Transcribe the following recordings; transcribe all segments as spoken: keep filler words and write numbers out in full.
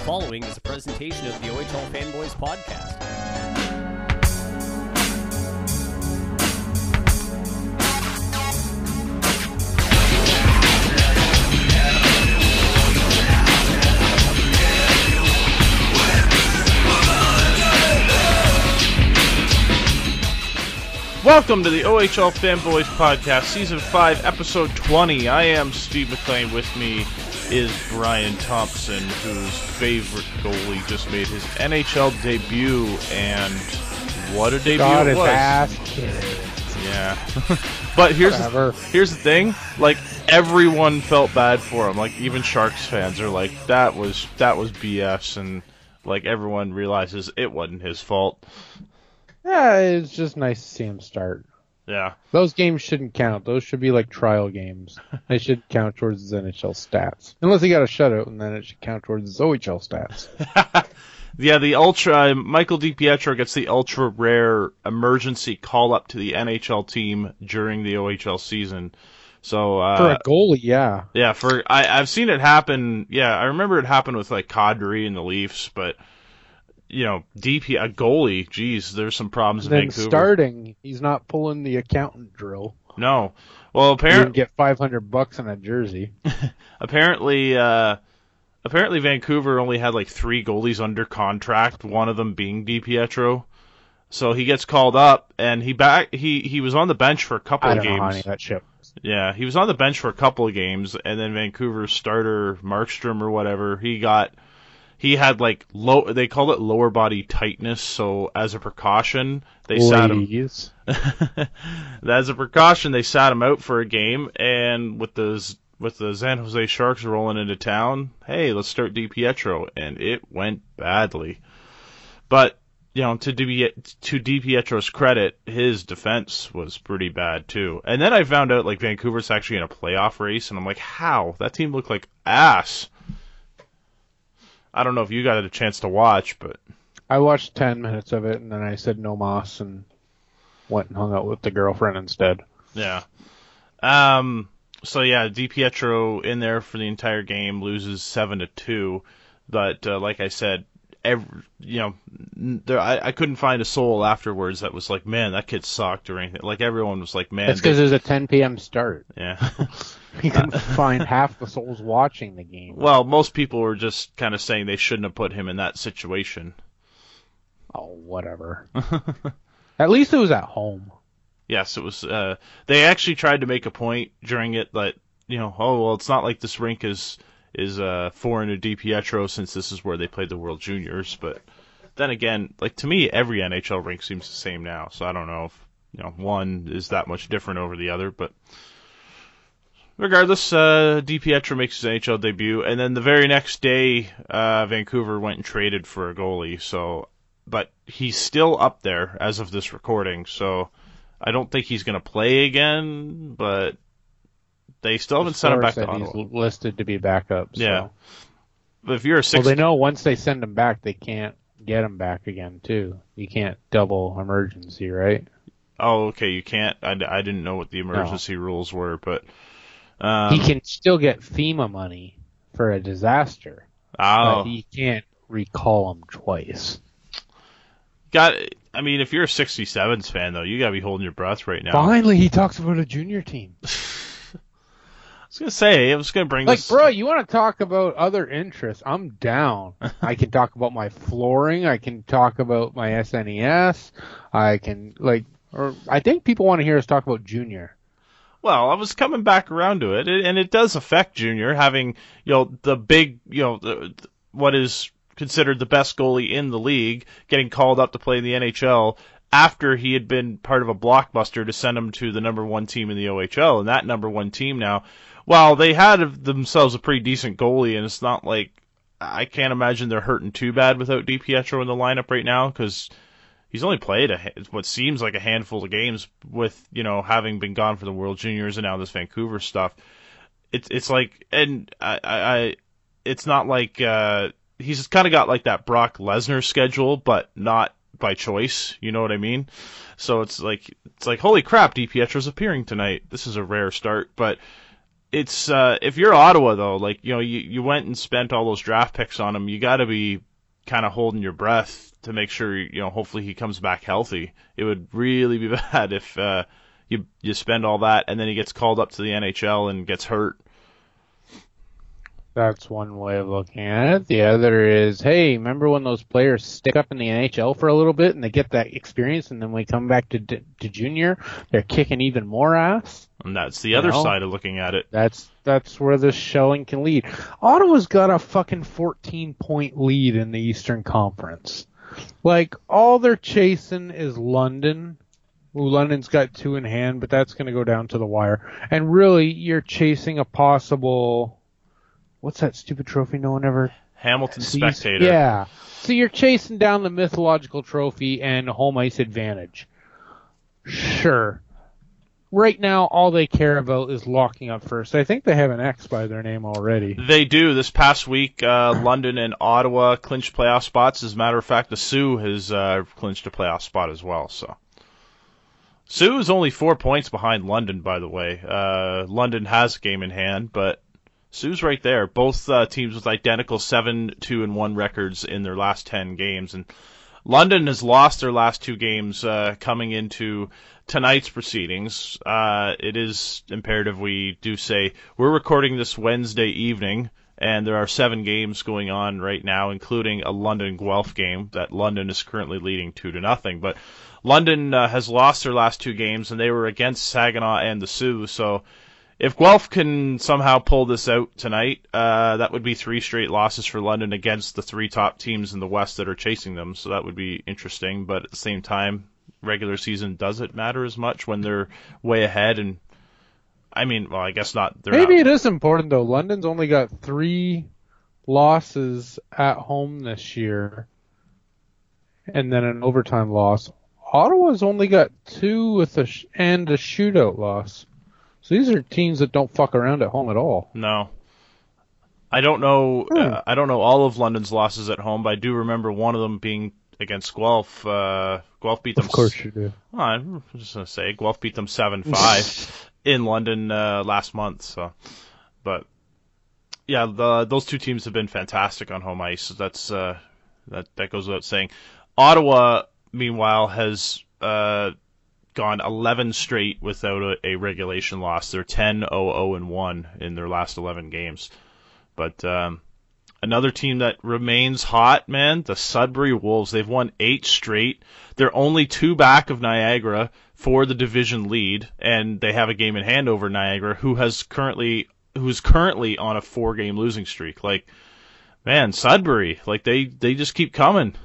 following is a presentation of the O H L Fanboys Podcast. Welcome to the O H L Fanboys Podcast, Season five, Episode twenty. I am Steve McLean. With me is Brian Thompson, whose favorite goalie just made his N H L debut, and what a debut God, it was. Ass. Yeah. But here's the, here's the thing, like, everyone felt bad for him. Like, even Sharks fans are like, that was, that was B S, and, like, everyone realizes it wasn't his fault. Yeah, it's just nice to see him start. Yeah. Those games shouldn't count. Those should be like trial games. They should count towards his N H L stats. Unless he got a shutout, and then it should count towards his O H L stats. Yeah, the ultra, Michael DiPietro gets the ultra rare emergency call up to the N H L team during the O H L season. So uh, For a goalie, yeah. Yeah, for I, I've seen it happen. Yeah, I remember it happened with like Kadri and the Leafs, but you know, D P a goalie, geez, there's some problems in then Vancouver. Starting, he's not pulling the accountant drill. No. Well, You apparently can get five hundred bucks on a jersey. apparently uh apparently Vancouver only had like three goalies under contract, one of them being DiPietro. So he gets called up, and he back he he was on the bench for a couple I of don't games. know how any of that shit was. Yeah, he was on the bench for a couple of games, and then Vancouver's starter Markstrom or whatever, he got he had like low they called it lower body tightness, so as a precaution they sat him Ladies. as a precaution they sat him out for a game, and with those with the San Jose Sharks rolling into town, hey, let's start DiPietro, and it went badly. But you know, to Di, to DiPietro's credit, his defense was pretty bad too. And then I found out like Vancouver's actually in a playoff race, and I'm like, how? That team looked like ass. I don't know if you got a chance to watch, but I watched ten minutes of it, and then I said no mas and went and hung out with the girlfriend instead. yeah. Um. So yeah, DiPietro in there for the entire game, loses seven to two. But uh, like I said, every, you know, there I, I couldn't find a soul afterwards that was like, man, that kid sucked or anything. Like everyone was like, man, That's because they... it was a ten p.m. start. yeah. You can find half the souls watching the game. Well, most people were just kind of saying they shouldn't have put him in that situation. Oh, whatever. At least it was at home. Yes, it was. Uh, they actually tried to make a point during it that, you know, oh well, it's not like this rink is is uh, foreign to DiPietro since this is where they played the World Juniors. But then again, like to me, every N H L rink seems the same now. So I don't know if you know one is that much different over the other, but. Regardless, uh, DiPietro makes his N H L debut, and then the very next day, uh, Vancouver went and traded for a goalie. So, but he's still up there as of this recording. So, I don't think he's going to play again. But they still haven't sent him back to Ottawa. He's listed to be backup. So. Yeah, but if you're a six, well, they know once they send him back, they can't get him back again too. You can't double emergency, right? Oh, okay, you can't. I, I didn't know what the emergency no. rules were, but. Um, he can still get FEMA money for a disaster, oh. but he can't recall him twice. Got. I mean, if you're a sixty-sevens fan, though, you gotta be holding your breath right now. Finally, he talks about a junior team. I was gonna say, I was gonna bring like, this. bro, you want to talk about other interests? I'm down. I can talk about my flooring. I can talk about my S N E S. I can like, or I think people want to hear us talk about junior. Well, I was coming back around to it, and it does affect Junior having, you know, the big, you know, the, what is considered the best goalie in the league getting called up to play in the N H L after he had been part of a blockbuster to send him to the number one team in the O H L, and that number one team now, while they had themselves a pretty decent goalie, and it's not like, I can't imagine they're hurting too bad without DiPietro in the lineup right now, because he's only played a, what seems like a handful of games with, you know, having been gone for the World Juniors and now this Vancouver stuff. It's it's like, and I, I it's not like uh, he's kind of got like that Brock Lesnar schedule, but not by choice. You know what I mean? So it's like it's like holy crap, DiPietro's appearing tonight. This is a rare start, but it's uh, if you're Ottawa though, like you know, you you went and spent all those draft picks on him, you got to be kind of holding your breath to make sure you know. Hopefully he comes back healthy. It would really be bad if uh, you you spend all that and then he gets called up to the N H L and gets hurt. That's one way of looking at it. The other is, hey, remember when those players stick up in the N H L for a little bit and they get that experience, and then when we come back to to junior, they're kicking even more ass? And that's the other You know? side of looking at it. That's that's where this shelling can lead. Ottawa's got a fucking fourteen point lead in the Eastern Conference. Like, all they're chasing is London. Ooh, London's got two in hand, but that's going to go down to the wire. And really, you're chasing a possible... What's that stupid trophy no one ever Hamilton sees? Spectator. Yeah. So you're chasing down the mythological trophy and home ice advantage. Sure. Right now, all they care about is locking up first. I think they have an X by their name already. They do. This past week, uh, London and Ottawa clinched playoff spots. As a matter of fact, the Sioux has uh, clinched a playoff spot as well. So, Sioux is only four points behind London, by the way. Uh, London has a game in hand, but Sioux's right there. Both uh, teams with identical seven two and one records in their last ten games. And London has lost their last two games uh, coming into tonight's proceedings. Uh, it is imperative we do say we're recording this Wednesday evening, and there are seven games going on right now, including a London Guelph game that London is currently leading two to nothing. But London uh, has lost their last two games, and they were against Saginaw and the Sioux. So if Guelph can somehow pull this out tonight, uh, that would be three straight losses for London against the three top teams in the West that are chasing them. So that would be interesting. But at the same time, regular season doesn't matter as much when they're way ahead. And I mean, well, I guess not. They're Maybe not. it is important, though. London's only got three losses at home this year, and then an overtime loss. Ottawa's only got two with a sh- and a shootout loss. So these are teams that don't fuck around at home at all. No. I don't know. Hmm. Uh, I don't know all of London's losses at home, but I do remember one of them being against Guelph. Uh, Guelph beat them. Of course you do. Oh, I'm just gonna say Guelph beat them seven five in London uh, last month. So, but yeah, the, those two teams have been fantastic on home ice. That's uh, that that goes without saying. Ottawa, meanwhile, has uh, gone eleven straight without a, a regulation loss. They're ten oh oh and one in their last eleven games. But um, another team that remains hot, man, the Sudbury Wolves. They've won eight straight. They're only two back of Niagara for the division lead, and they have a game in hand over Niagara, who has currently who's currently on a four-game losing streak. Like, man, Sudbury, like they they just keep coming.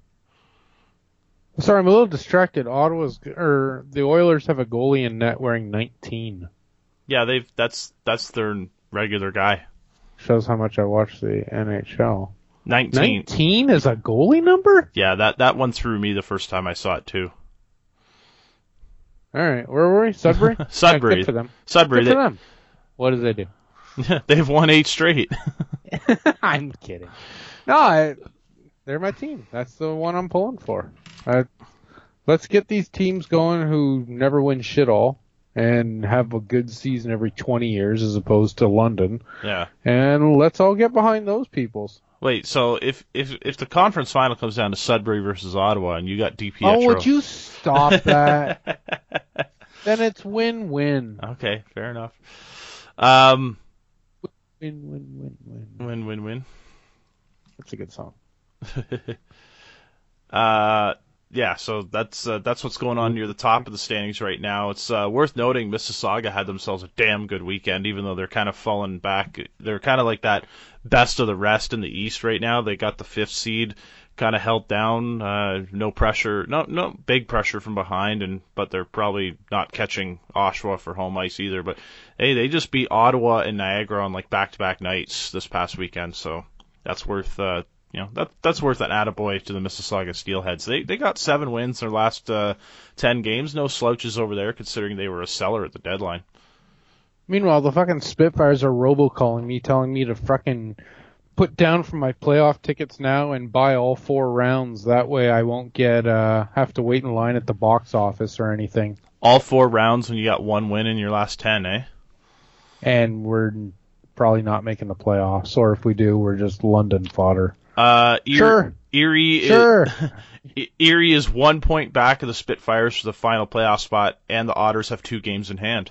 Sorry, I'm a little distracted. Ottawa's or the Oilers have a goalie in net wearing nineteen. Yeah, they've that's that's their regular guy. Shows how much I watch the N H L. nineteen. nineteen is a goalie number? Yeah, that that one threw me the first time I saw it too. All right, where were we? Sudbury? Sudbury. Yeah, good for them. Sudbury. Good They, for them. What do they do? they've won eight straight. I'm kidding. No, I, they're my team. That's the one I'm pulling for. Uh, let's get these teams going who never win shit all and have a good season every twenty years as opposed to London. Yeah. And let's all get behind those peoples. Wait, so if if if the conference final comes down to Sudbury versus Ottawa, and you got D P Oh, would you stop that? Then it's win-win. Okay, fair enough. Um, Win, win, win, win. win, win, win. That's a good song. uh, yeah, so that's uh, that's what's going on near the top of the standings right now. It's uh, worth noting Mississauga had themselves a damn good weekend, even though they're kind of falling back. They're kind of like that best of the rest in the East right now. They got the fifth seed, kind of held down. Uh, no pressure, no no big pressure from behind, and but they're probably not catching Oshawa for home ice either. But hey, they just beat Ottawa and Niagara on like back-to-back nights this past weekend, so that's worth. Uh, You know, that that's worth an attaboy to the Mississauga Steelheads. They they got seven wins in their last uh, ten games. No slouches over there, considering they were a seller at the deadline. Meanwhile, the fucking Spitfires are robocalling me, telling me to fucking put down for my playoff tickets now and buy all four rounds. That way I won't get uh have to wait in line at the box office or anything. All four rounds when you got one win in your last ten, eh? and we're probably not making the playoffs. Or if we do, we're just London fodder. Uh, Erie, Sure. Erie, Sure. Is, Erie is one point back of the Spitfires for the final playoff spot, and the Otters have two games in hand.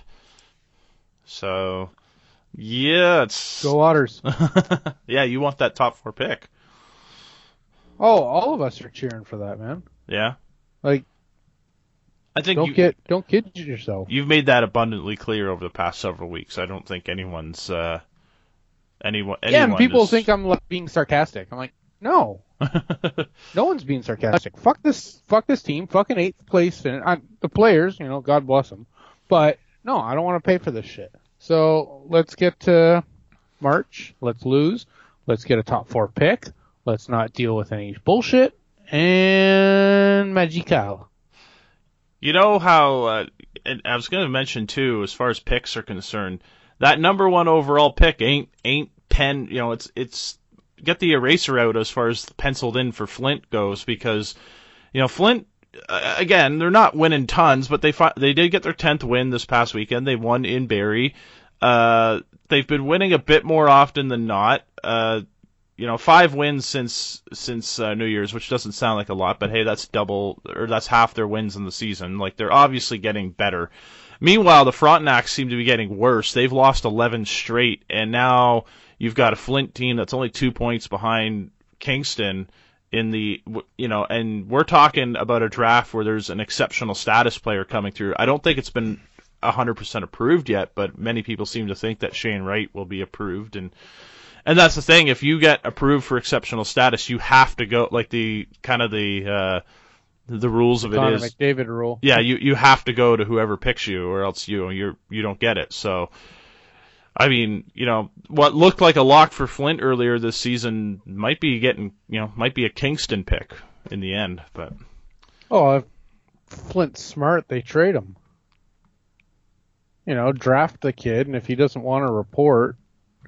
So, yeah, it's Go Otters. yeah, you want that top four pick. Oh, all of us are cheering for that, man. Yeah, Like, I think don't you, get don't kid yourself. you've made that abundantly clear over the past several weeks. I don't think anyone's uh, anyone. Yeah, and anyone people is... think I'm like, being sarcastic. I'm like, no, no one's being sarcastic. Fuck this, fuck this team. Fucking eighth place, and I, the players, you know, God bless them. But no, I don't want to pay for this shit. So let's get to March. Let's lose. Let's get a top four pick. Let's not deal with any bullshit. And Magical. You know how, uh, and I was going to mention too, as far as picks are concerned, that number one overall pick ain't ain't pen. You know, it's it's get the eraser out as far as penciled in for Flint goes, because you know Flint uh, again, they're not winning tons, but they fi- they did get their tenth win this past weekend. They won in Barrie. Uh, they've been winning a bit more often than not. Uh, You know, five wins since since uh, New Year's, which doesn't sound like a lot, but hey, that's double, or that's half their wins in the season. Like, they're obviously getting better. Meanwhile, the Frontenacs seem to be getting worse. They've lost eleven straight, and now you've got a Flint team that's only two points behind Kingston in the, you know, and we're talking about a draft where there's an exceptional status player coming through. I don't think it's been one hundred percent approved yet, but many people seem to think that Shane Wright will be approved, and And that's the thing. If you get approved for exceptional status, you have to go, like the kind of the uh, the rules of it Connor is, McDavid rule. yeah, you, you have to go to whoever picks you, or else you you're you don't get it. So, I mean, you know, what looked like a lock for Flint earlier this season might be getting, you know, might be a Kingston pick in the end. But Oh, if Flint's smart, they trade him. You know, draft the kid, and if he doesn't want to report,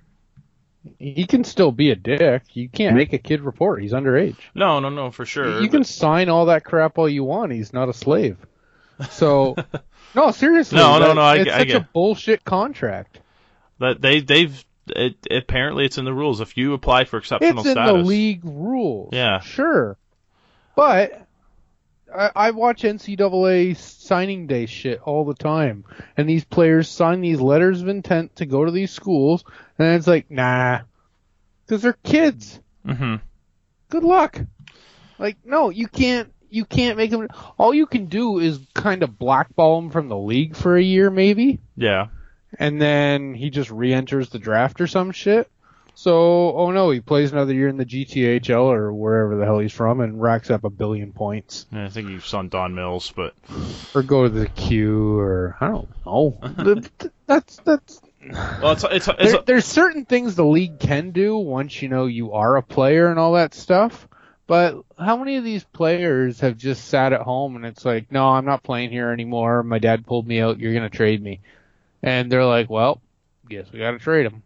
he can still be a dick. You can't make a kid report. He's underage. no, no, no, for sure. You can sign all that crap all you want. He's not a slave. So, no, seriously. No, no, that- no, I It's get- I such get- a bullshit contract. That they they've it, apparently it's in the rules. If you apply for exceptional It's in status, the league rules. Yeah. Sure. But I, I watch N C double A signing day shit all the time. And these players sign these letters of intent to go to these schools. And it's like, nah. Because they're kids. hmm Good luck. Like, no, you can't. You can't make them. All you can do is kind of blackball him from the league for a year, maybe. yeah. And then he just re-enters the draft or some shit. So, oh no, he plays another year in the G T H L or wherever the hell he's from and racks up a billion points. Yeah, I think you saw Don Mills, but Or go to the Q, or I don't know. that's that's. well, it's it's it's There, there's certain things the league can do once you know you are a player and all that stuff. But how many of these players have just sat at home and it's like, no, I'm not playing here anymore. My dad pulled me out. You're gonna trade me, and they're like, well, guess we got to trade him.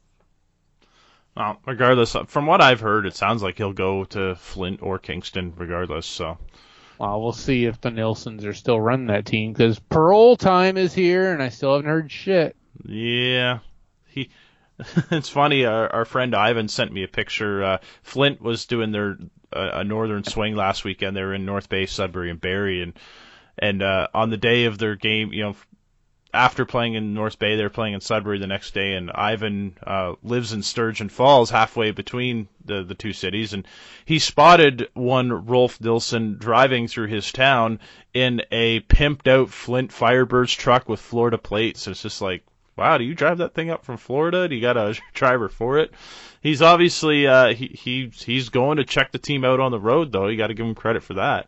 well, regardless. From what I've heard, it sounds like he'll go to Flint or Kingston, regardless. So Well, we'll see if the Nilsons are still running that team because parole time is here, and I still haven't heard shit. yeah, he. It's funny. Our, our friend Ivan sent me a picture. Uh, Flint was doing their uh, a northern swing last weekend. They were in North Bay, Sudbury, and Barrie, and and uh, on the day of their game, you know, after playing in North Bay, they were playing in Sudbury the next day. And Ivan uh, lives in Sturgeon Falls, halfway between the the two cities, and he spotted one Rolf Nilsson driving through his town in a pimped out Flint Firebirds truck with Florida plates. It's just like, wow, do you drive that thing up from Florida? Do you got a driver for it? He's obviously uh, he he he's going to check the team out on the road, though. You got to give him credit for that.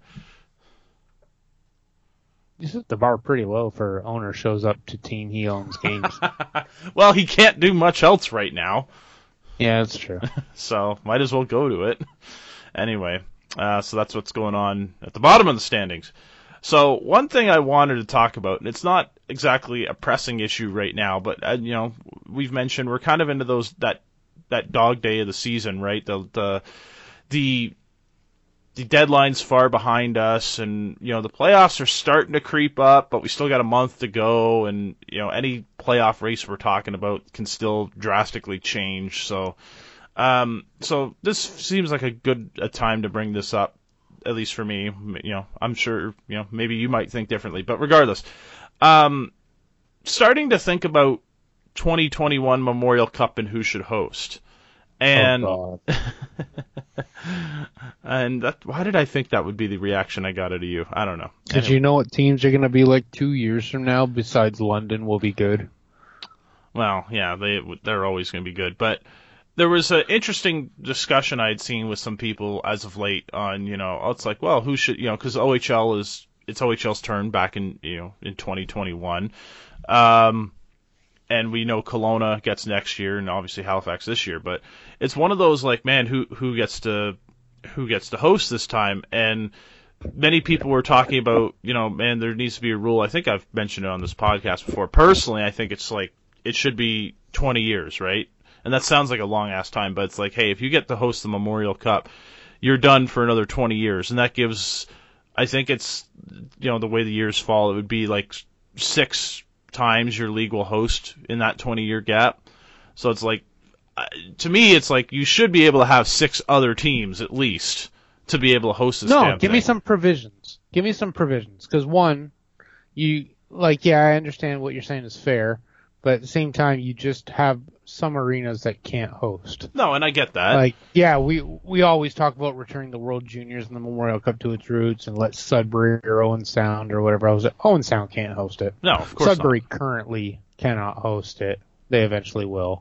You set the bar pretty low for owner shows up to team he owns games. Well, he can't do much else right now, Yeah, that's true. so might as well go to it. Anyway, uh, so that's what's going on at the bottom of the standings. So one thing I wanted to talk about, and it's not exactly a pressing issue right now, but uh, you know, we've mentioned we're kind of into those that that dog day of the season, right? The the the the deadline's far behind us, and you know the playoffs are starting to creep up, but we still got a month to go, and you know any playoff race we're talking about can still drastically change. So, um, so this seems like a good a time to bring this up, at least for me. You know, I'm sure you know maybe you might think differently, but regardless, um, starting to think about twenty twenty-one Memorial Cup and who should host. And Oh, and that, why did I think that would be the reaction I got out of you? I don't know. Did Anyway. you know what teams are going to be like two years from now besides London will be good? Well, yeah, they they're always going to be good. But there was an interesting discussion I had seen with some people as of late on, you know, it's like, well, who should, you know, because O H L is it's O H L's turn back in, you know, in twenty twenty-one. Um, and we know Kelowna gets next year, and obviously Halifax this year. But it's one of those like, man, who who gets to who gets to host this time? And many people were talking about, you know, man, there needs to be a rule. I think I've mentioned it on this podcast before. Personally, I think it's like it should be twenty years, right? And that sounds like a long ass time, but it's like, hey, if you get to host the Memorial Cup, you're done for another twenty years, and that gives, I think it's, you know, the way the years fall, it would be like six times your league will host in that twenty year gap. So it's like, to me, it's like you should be able to have six other teams at least to be able to host this No, damn give thing. me some provisions. Give me some provisions. Because one, you, like, yeah, I understand what you're saying is fair, but at the same time, you just have some arenas that can't host. No, and I get that. Like, yeah, we we always talk about returning the World Juniors and the Memorial Cup to its roots and let Sudbury or Owen Sound or whatever. I was Owen Sound can't host it. no, of course Sudbury currently cannot host it. They eventually will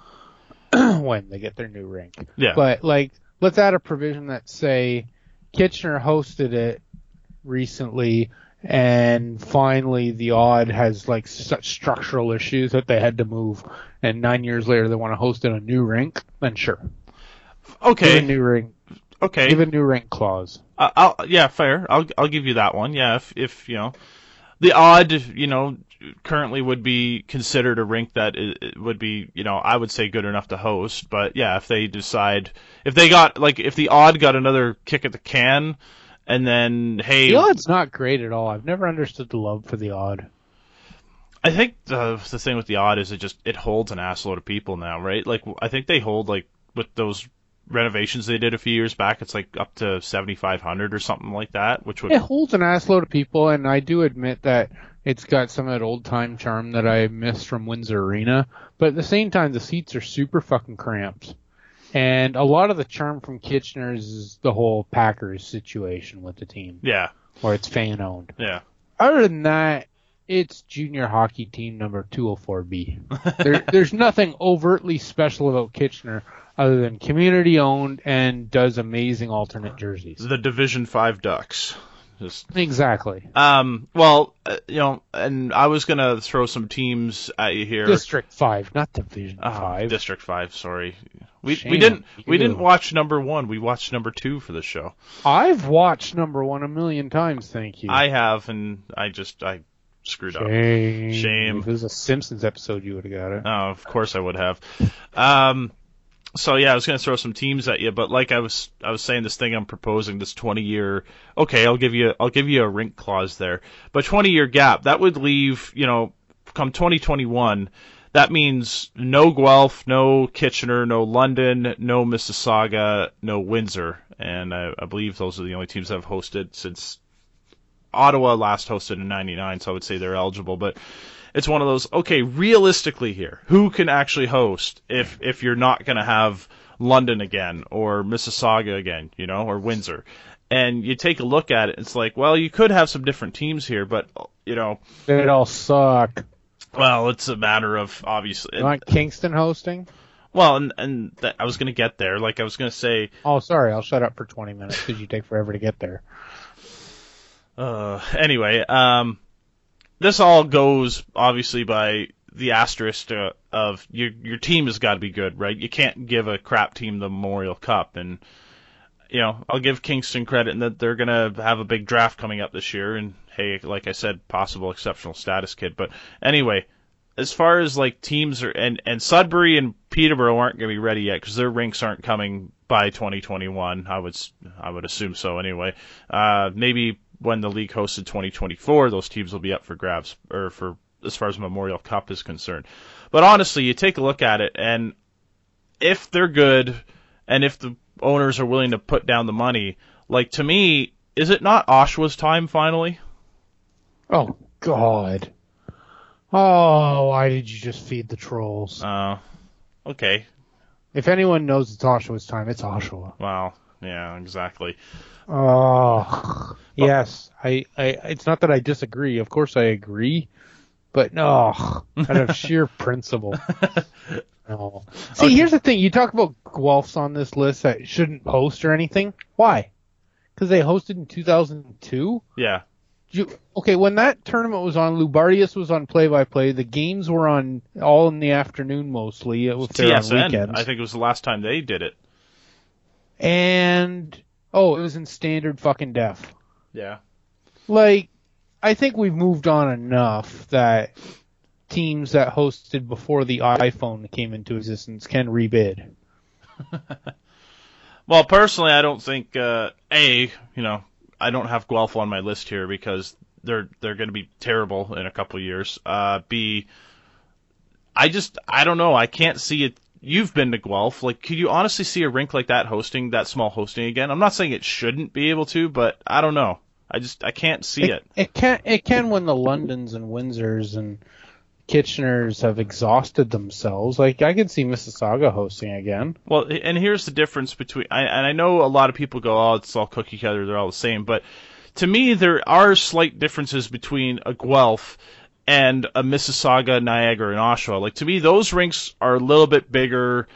when they get their new rink. not. Yeah. But, like, let's add a provision that, say, Kitchener hosted it recently, and finally the Odd has, like, such structural issues that they had to move, and nine years later they want to host in a new rink, then sure. okay. Give a new rink. okay. Give a new rink clause. I- I'll, yeah, fair. I'll I'll give you that one. Yeah, if if you know, the Odd, you know, currently would be considered a rink that i- would be, you know, I would say good enough to host. But yeah, if they decide, if they got like, if the Odd got another kick at the can, and then hey, The Odd's not great at all. I've never understood the love for the Odd. I think the the thing with the Odd is it just it holds an assload of people now, right? Like I think they hold like with those renovations they did a few years back, it's like up to seventy-five hundred or something like that, which would It holds an assload of people, and I do admit that it's got some of that old-time charm that I miss from Windsor Arena, but at the same time, the seats are super fucking cramped. And a lot of the charm from Kitchener's is the whole Packers situation with the team, yeah, where it's fan-owned. yeah. Other than that, it's junior hockey team number two oh four B. there, there's nothing overtly special about Kitchener other than community-owned and does amazing alternate jerseys. The Division Five Ducks. Just Exactly. um. Well, uh, you know, and I was gonna throw some teams at you here. District five, not Division Oh, five. District Five. Sorry, we Shame we didn't on we you. didn't watch number one. We watched number two for the show. I've watched number one a million times, thank you. I have, and I just I screwed up. Shame. Shame. If it was a Simpsons episode, you would have got it. Oh, of course I would have. Um, so yeah, I was gonna throw some teams at you, but like I was, I was saying this thing I'm proposing, this twenty year. Okay, I'll give you, I'll give you a rink clause there, but twenty year gap that would leave, you know, come twenty twenty-one. That means no Guelph, no Kitchener, no London, no Mississauga, no Windsor, and I, I believe those are the only teams that have hosted since Ottawa last hosted in ninety-nine, so I would say they're eligible, but it's one of those, okay, realistically here, who can actually host if if you're not going to have London again or Mississauga again, you know, or Windsor? And you take a look at it, it's like, well, you could have some different teams here, but, you know, They'd all suck. well, it's a matter of, obviously, You want Kingston hosting? well, and, and th- I was going to get there, like I was going to say, Oh, sorry, I'll shut up for twenty minutes because you take forever to get there. uh, anyway, um, this all goes obviously by the asterisk uh, of your your team has got to be good, right? You can't give a crap team the Memorial Cup, and you know I'll give Kingston credit in that they're gonna have a big draft coming up this year, and hey, like I said, possible exceptional status kid. But anyway, as far as like teams are, and, and Sudbury and Peterborough aren't going to be ready yet because their rinks aren't coming by twenty twenty-one. I would I would assume so anyway. Uh, maybe when the league hosted twenty twenty-four, those teams will be up for grabs, or for as far as Memorial Cup is concerned. But honestly, you take a look at it, and if they're good, and if the owners are willing to put down the money, like to me, is it not Oshawa's time finally? Oh God. Oh, why did you just feed the trolls? Oh, uh, okay. If anyone knows it's Oshawa's time, it's Oshawa. Wow. Yeah, exactly. Oh, yes. I, I. It's not that I disagree. Of course I agree. But no, out of sheer principle. No. See, Okay. Here's the thing. You talk about Guelphs on this list that shouldn't host or anything. Why? Because they hosted in two thousand two? Yeah. You, okay, when that tournament was on, Lubardius was on play-by-play. The games were on all in the afternoon mostly. If they're T on S N, weekends. I think it was the last time they did it. And, oh, it was in standard fucking def. Yeah. Like, I think we've moved on enough that teams that hosted before the iPhone came into existence can rebid. Well, personally, I don't think, uh, A, you know, I don't have Guelph on my list here because they're they're going to be terrible in a couple of years. Uh, B, I just, I don't know. I can't see it. You've been to Guelph. Like, could you honestly see a rink like that hosting, that small hosting again? I'm not saying it shouldn't be able to, but I don't know. I just, I can't see it. It, it can it can when the Londons and Windsors and Kitcheners have exhausted themselves. Like, I could see Mississauga hosting again. Well, and here's the difference between, I, and I know a lot of people go, oh, it's all cookie cutter, they're all the same, but to me, there are slight differences between a Guelph and a Mississauga, Niagara, and Oshawa. Like, to me, those rinks are a little bit bigger,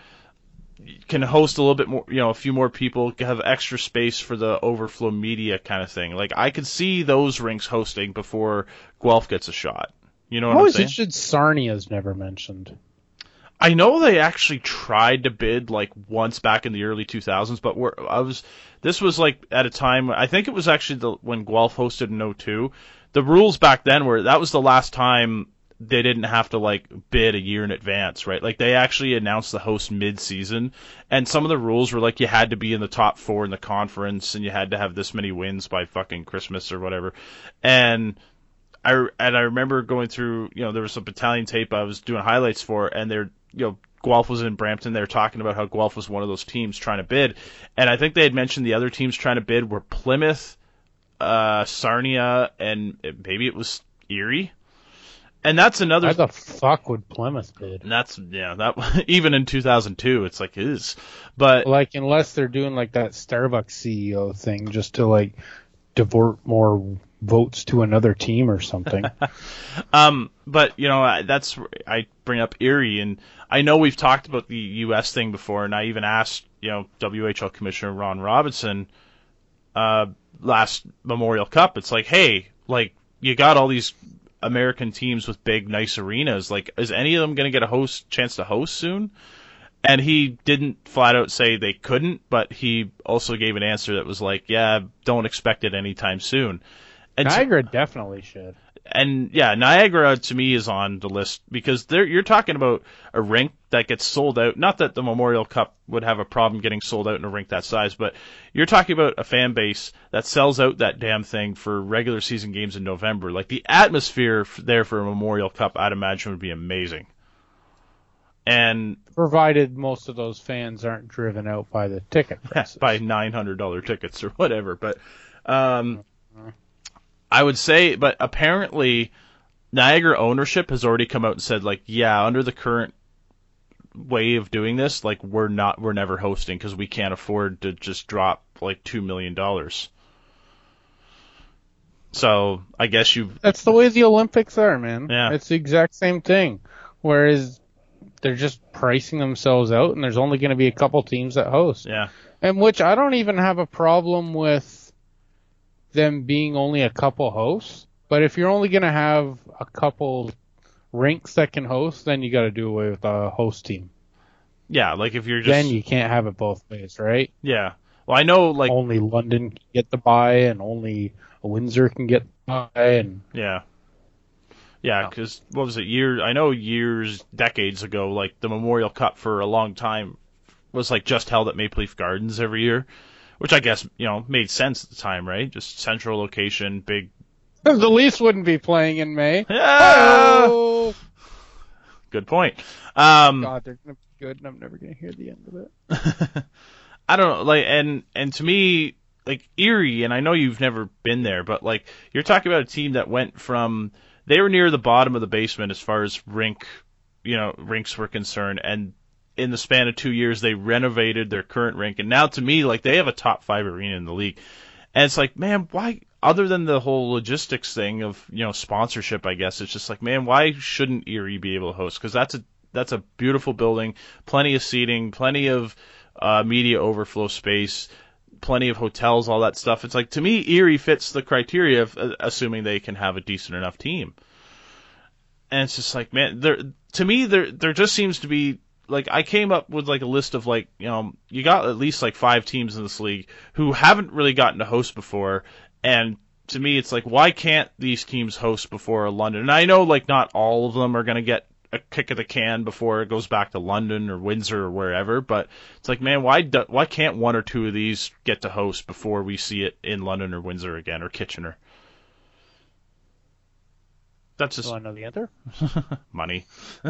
can host a little bit more, you know, a few more people, have extra space for the overflow media kind of thing. Like, I could see those rinks hosting before Guelph gets a shot. You know what I'm I'm always saying? interested Sarnia's never mentioned. I know they actually tried to bid like once back in the early two thousands, but we're, I was this was like at a time, I think it was actually the when Guelph hosted in oh two. The rules back then were that was the last time they didn't have to like bid a year in advance, right? Like they actually announced the host mid-season, and some of the rules were like you had to be in the top four in the conference and you had to have this many wins by fucking Christmas or whatever. And I and I remember going through, you know, there was some battalion tape I was doing highlights for, and they're, you know, Guelph was in Brampton. They were talking about how Guelph was one of those teams trying to bid, and I think they had mentioned the other teams trying to bid were Plymouth, uh, Sarnia, and maybe it was Erie. And that's another. Why the fuck would Plymouth bid? And that's yeah, that even in two thousand two, it's like is, but Like, unless they're doing like that Starbucks C E O thing just to like divert more votes to another team or something. um, but you know, I- that's I bring up Erie, and I know we've talked about the U S thing before, and I even asked, you know, W H L Commissioner Ron Robinson, uh, last Memorial Cup. It's like, hey, like you got all these American teams with big, nice arenas. Like, is any of them going to get a host chance to host soon? And he didn't flat out say they couldn't, but he also gave an answer that was like, yeah, don't expect it anytime soon. And Niagara definitely should. And yeah, Niagara to me is on the list because they're, you're talking about a rink that gets sold out. Not that the Memorial Cup would have a problem getting sold out in a rink that size, but you're talking about a fan base that sells out that damn thing for regular season games in November. Like the atmosphere there for a Memorial Cup, I'd imagine would be amazing. And Provided most of those fans aren't driven out by the ticket prices. by nine hundred dollars tickets or whatever, but um, I would say, but apparently Niagara ownership has already come out and said, like, yeah, under the current way of doing this, like, we're not, we're never hosting because we can't afford to just drop like two million dollars. So I guess you. That's the way the Olympics are, man. Yeah. It's the exact same thing. Whereas they're just pricing themselves out, and there's only going to be a couple teams that host. Yeah. And which I don't even have a problem with them being only a couple hosts. But if you're only going to have a couple rinks that can host, then you got to do away with a host team. Yeah, like if you're just. Then you can't have it both ways, right? Yeah. Well, I know, like. Only London can get the buy, and only Windsor can get the buy, and Yeah. Yeah, No. because what was it? Years I know years, decades ago, like the Memorial Cup for a long time was like just held at Maple Leaf Gardens every year, which I guess you know made sense at the time, right? Just central location, big. The Leafs wouldn't be playing in May. Ah! Oh, Good point. Um, God, they're gonna be good, and I'm never gonna hear the end of it. I don't know, like, and and to me, like Erie, and I know you've never been there, but like you're talking about a team that went from they were near the bottom of the basement as far as rink, you know, rinks were concerned, and in the span of two years they renovated their current rink, and now to me, like they have a top five arena in the league, and it's like, man, why? Other than the whole logistics thing of you know sponsorship, I guess it's just like, man, why shouldn't Erie be able to host? Because that's a that's a beautiful building, plenty of seating, plenty of uh, media overflow space, plenty of hotels, all that stuff. It's like, to me, Erie fits the criteria of uh, assuming they can have a decent enough team. And it's just like, man, there to me there there just seems to be like I came up with like a list of like, you know, you got at least like five teams in this league who haven't really gotten to host before, and to me it's like, why can't these teams host before London? And I know like not all of them are going to get a kick of the can before it goes back to London or Windsor or wherever, but it's like, man, why do, why can't one or two of these get to host before we see it in London or Windsor again, or Kitchener? That's just Do I know the answer? money.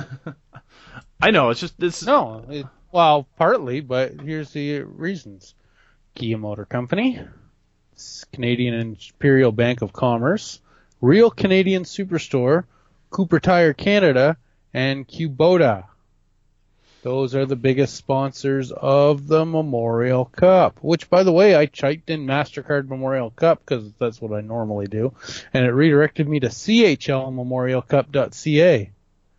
I know, it's just it's No. It, well, partly, but here's the reasons. Kia Motor Company, Canadian Imperial Bank of Commerce, Real Canadian Superstore, Cooper Tire Canada, and Kubota. Those are the biggest sponsors of the Memorial Cup, which, by the way, I typed in MasterCard Memorial Cup because that's what I normally do, and it redirected me to C H L memorial cup dot C A.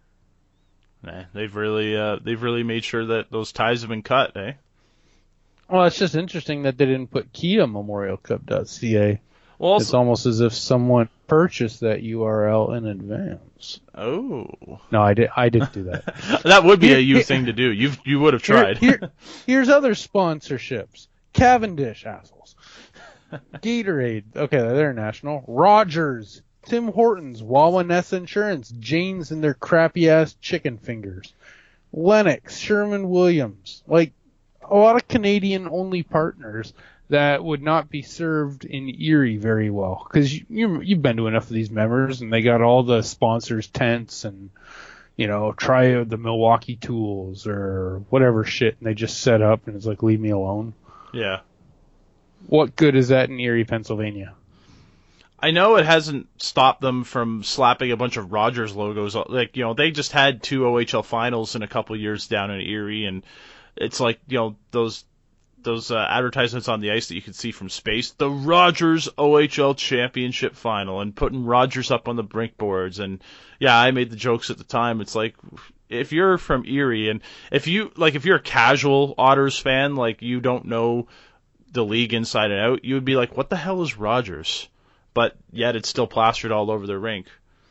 Nah, they've really uh, they've really made sure that those ties have been cut, eh? Well, it's just interesting that they didn't put Kia memorial cup dot C A. Well, It's also, almost as if someone purchased that U R L in advance. oh, No, I did. I didn't do that. that would be a Here- you here- thing to do. You you would have Here- tried. here- here's other sponsorships: Cavendish, assholes. Gatorade. Okay, they're international. Rogers, Tim Hortons, Wawa Ness Insurance, Jane's and their crappy ass chicken fingers, Lennox, Sherman Williams. Like a lot of Canadian only partners that would not be served in Erie very well, because you, you you've been to enough of these members, and they got all the sponsors tents and, you know, try the Milwaukee Tools or whatever shit, and they just set up and it's like, leave me alone. Yeah. What good is that in Erie, Pennsylvania? I know it hasn't stopped them from slapping a bunch of Rogers logos. Like, you know, they just had two O H L finals in a couple years down in Erie, and it's like, you know, those those uh, advertisements on the ice that you could see from space, the Rogers O H L Championship Final, and putting Rogers up on the brink boards. And yeah, I made the jokes at the time. It's like, if you're from Erie, and if you like, if you're a casual Otters fan, like you don't know the league inside and out, you would be like, what the hell is Rogers? But yet it's still plastered all over the rink.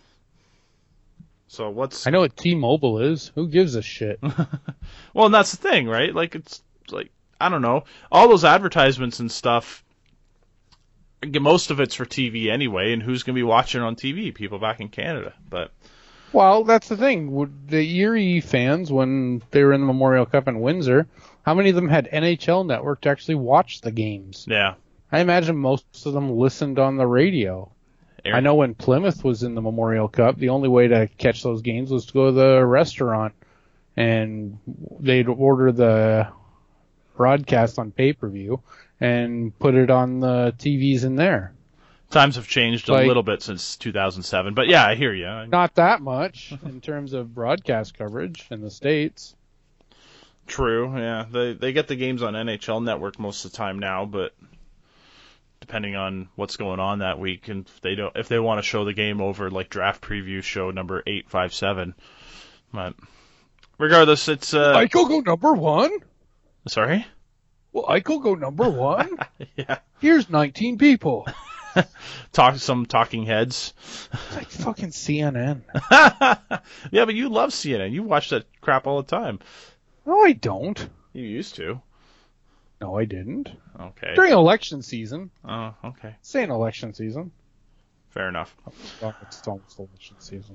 So what's I know what T-Mobile is. Who gives a shit? well, and that's the thing, right? Like, it's like, I don't know, all those advertisements and stuff, most of it's for T V anyway, and who's going to be watching on T V? People back in Canada. But Well, that's the thing. Would the Erie fans, when they were in the Memorial Cup in Windsor, how many of them had N H L Network to actually watch the games? yeah, I imagine most of them listened on the radio. Aaron- I know when Plymouth was in the Memorial Cup, the only way to catch those games was to go to the restaurant, and they'd order the broadcast on pay-per-view and put it on the T Vs in there. times have changed a Like- little bit since two thousand seven. But yeah, I hear you. Not that much in terms of broadcast coverage in the States. True, yeah. They they get the games on N H L Network most of the time now, but depending on what's going on that week, and if they don't, if they want to show the game over like draft preview show number eight five seven, but regardless, it's uh, Eichel go number one? sorry, Will Eichel go number one? yeah, Here's nineteen people. talk some talking heads. It's like fucking C N N. Yeah, but you love C N N. You watch that crap all the time. No, I don't. You used to. No, I didn't. Okay. During election season. Oh, okay. Say an election season. fair enough. Well, it's almost election season.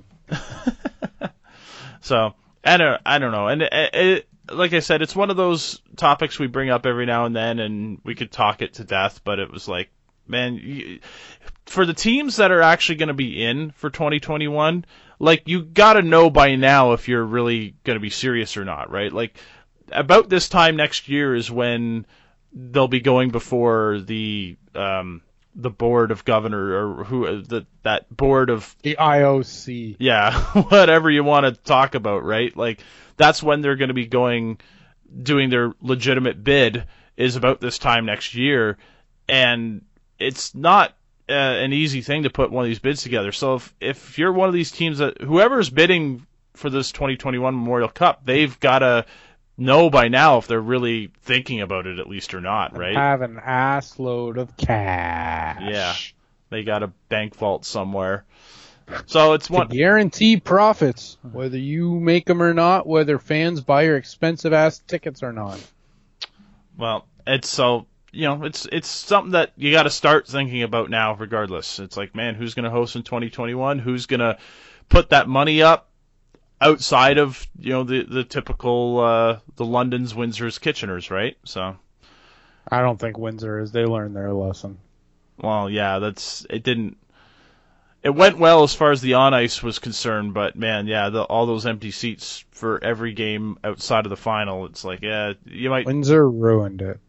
So I don't, I don't know, and it, it, like I said, it's one of those topics we bring up every now and then, and we could talk it to death. But it was like, man, you, for the teams that are actually going to be in for twenty twenty-one, like you got to know by now if you're really going to be serious or not, right? Like about this time next year is when they'll be going before the um, the board of governor or who the that board of The I O C. yeah, whatever you want to talk about, right? Like that's when they're going to be going doing their legitimate bid is about this time next year, and it's not uh, an easy thing to put one of these bids together. So if if you're one of these teams that whoever's bidding for this twenty twenty-one Memorial Cup, they've got to know by now if they're really thinking about it at least or not, right? Have an ass load of cash. Yeah, they got a bank vault somewhere. So it's To one. guarantee profits, whether you make them or not, whether fans buy your expensive ass tickets or not. Well, it's so you know it's it's something that you got to start thinking about now. Regardless, it's like, man, who's going to host in twenty twenty-one? Who's going to put that money up outside of you know the the typical uh, the Londons, Windsors, Kitcheners, right? So, I don't think Windsor is. They learned their lesson. well, yeah, that's it. Didn't it went well as far as the on ice was concerned, but man, yeah, the, all those empty seats for every game outside of the final. It's like, yeah, you might. Windsor ruined it.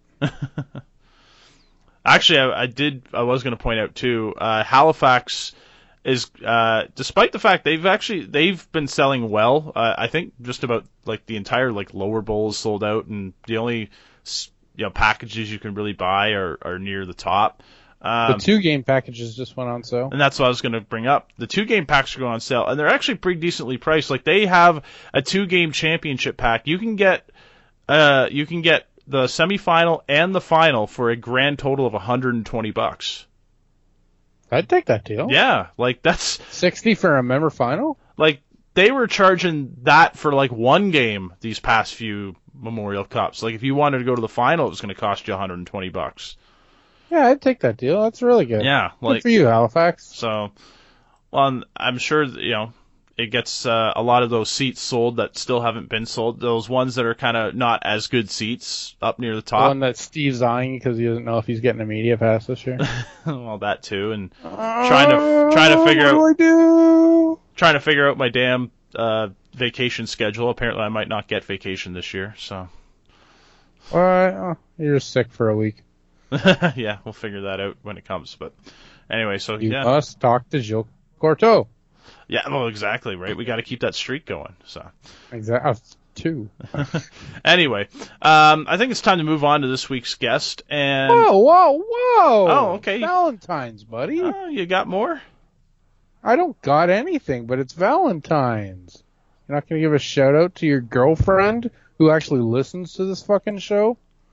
Actually, I, I did. I was going to point out too. Uh, Halifax is, uh, despite the fact they've actually they've been selling well. Uh, I think just about like the entire like lower bowl is sold out, and the only you know packages you can really buy are, are near the top. Um, The two game packages just went on sale. and that's what I was going to bring up. The two game packs are going on sale, and they're actually pretty decently priced. Like they have a two game championship pack. You can get, uh, you can get the semifinal and the final for a grand total of one hundred twenty bucks. I'd take that deal. Yeah, like that's sixty for a member final? like they were charging that for like one game these past few Memorial Cups. Like if you wanted to go to the final, it was going to cost you one hundred twenty bucks. Yeah, I'd take that deal. That's really good. Yeah, Good like for you, Halifax. so. Well, I'm sure that, you know it gets uh, a lot of those seats sold that still haven't been sold. Those ones that are kind of not as good seats up near the The top. one that Steve's eyeing because he doesn't know if he's getting a media pass this year. Well, that too, and trying to trying to figure What out do I do? trying to figure out my damn uh, vacation schedule. Apparently, I might not get vacation this year. So All right, oh, you're just sick for a week. yeah, we'll figure that out when it comes. But anyway, so You yeah, must talk to Gilles Corteau. yeah, well, exactly right. We got to keep that streak going. So Exactly. Two. anyway, um, I think it's time to move on to this week's guest. And Whoa, whoa, whoa! Oh, okay. Valentine's, buddy. oh, you got more? I don't got anything, but it's Valentine's. You're not gonna give a shout out to your girlfriend who actually listens to this fucking show?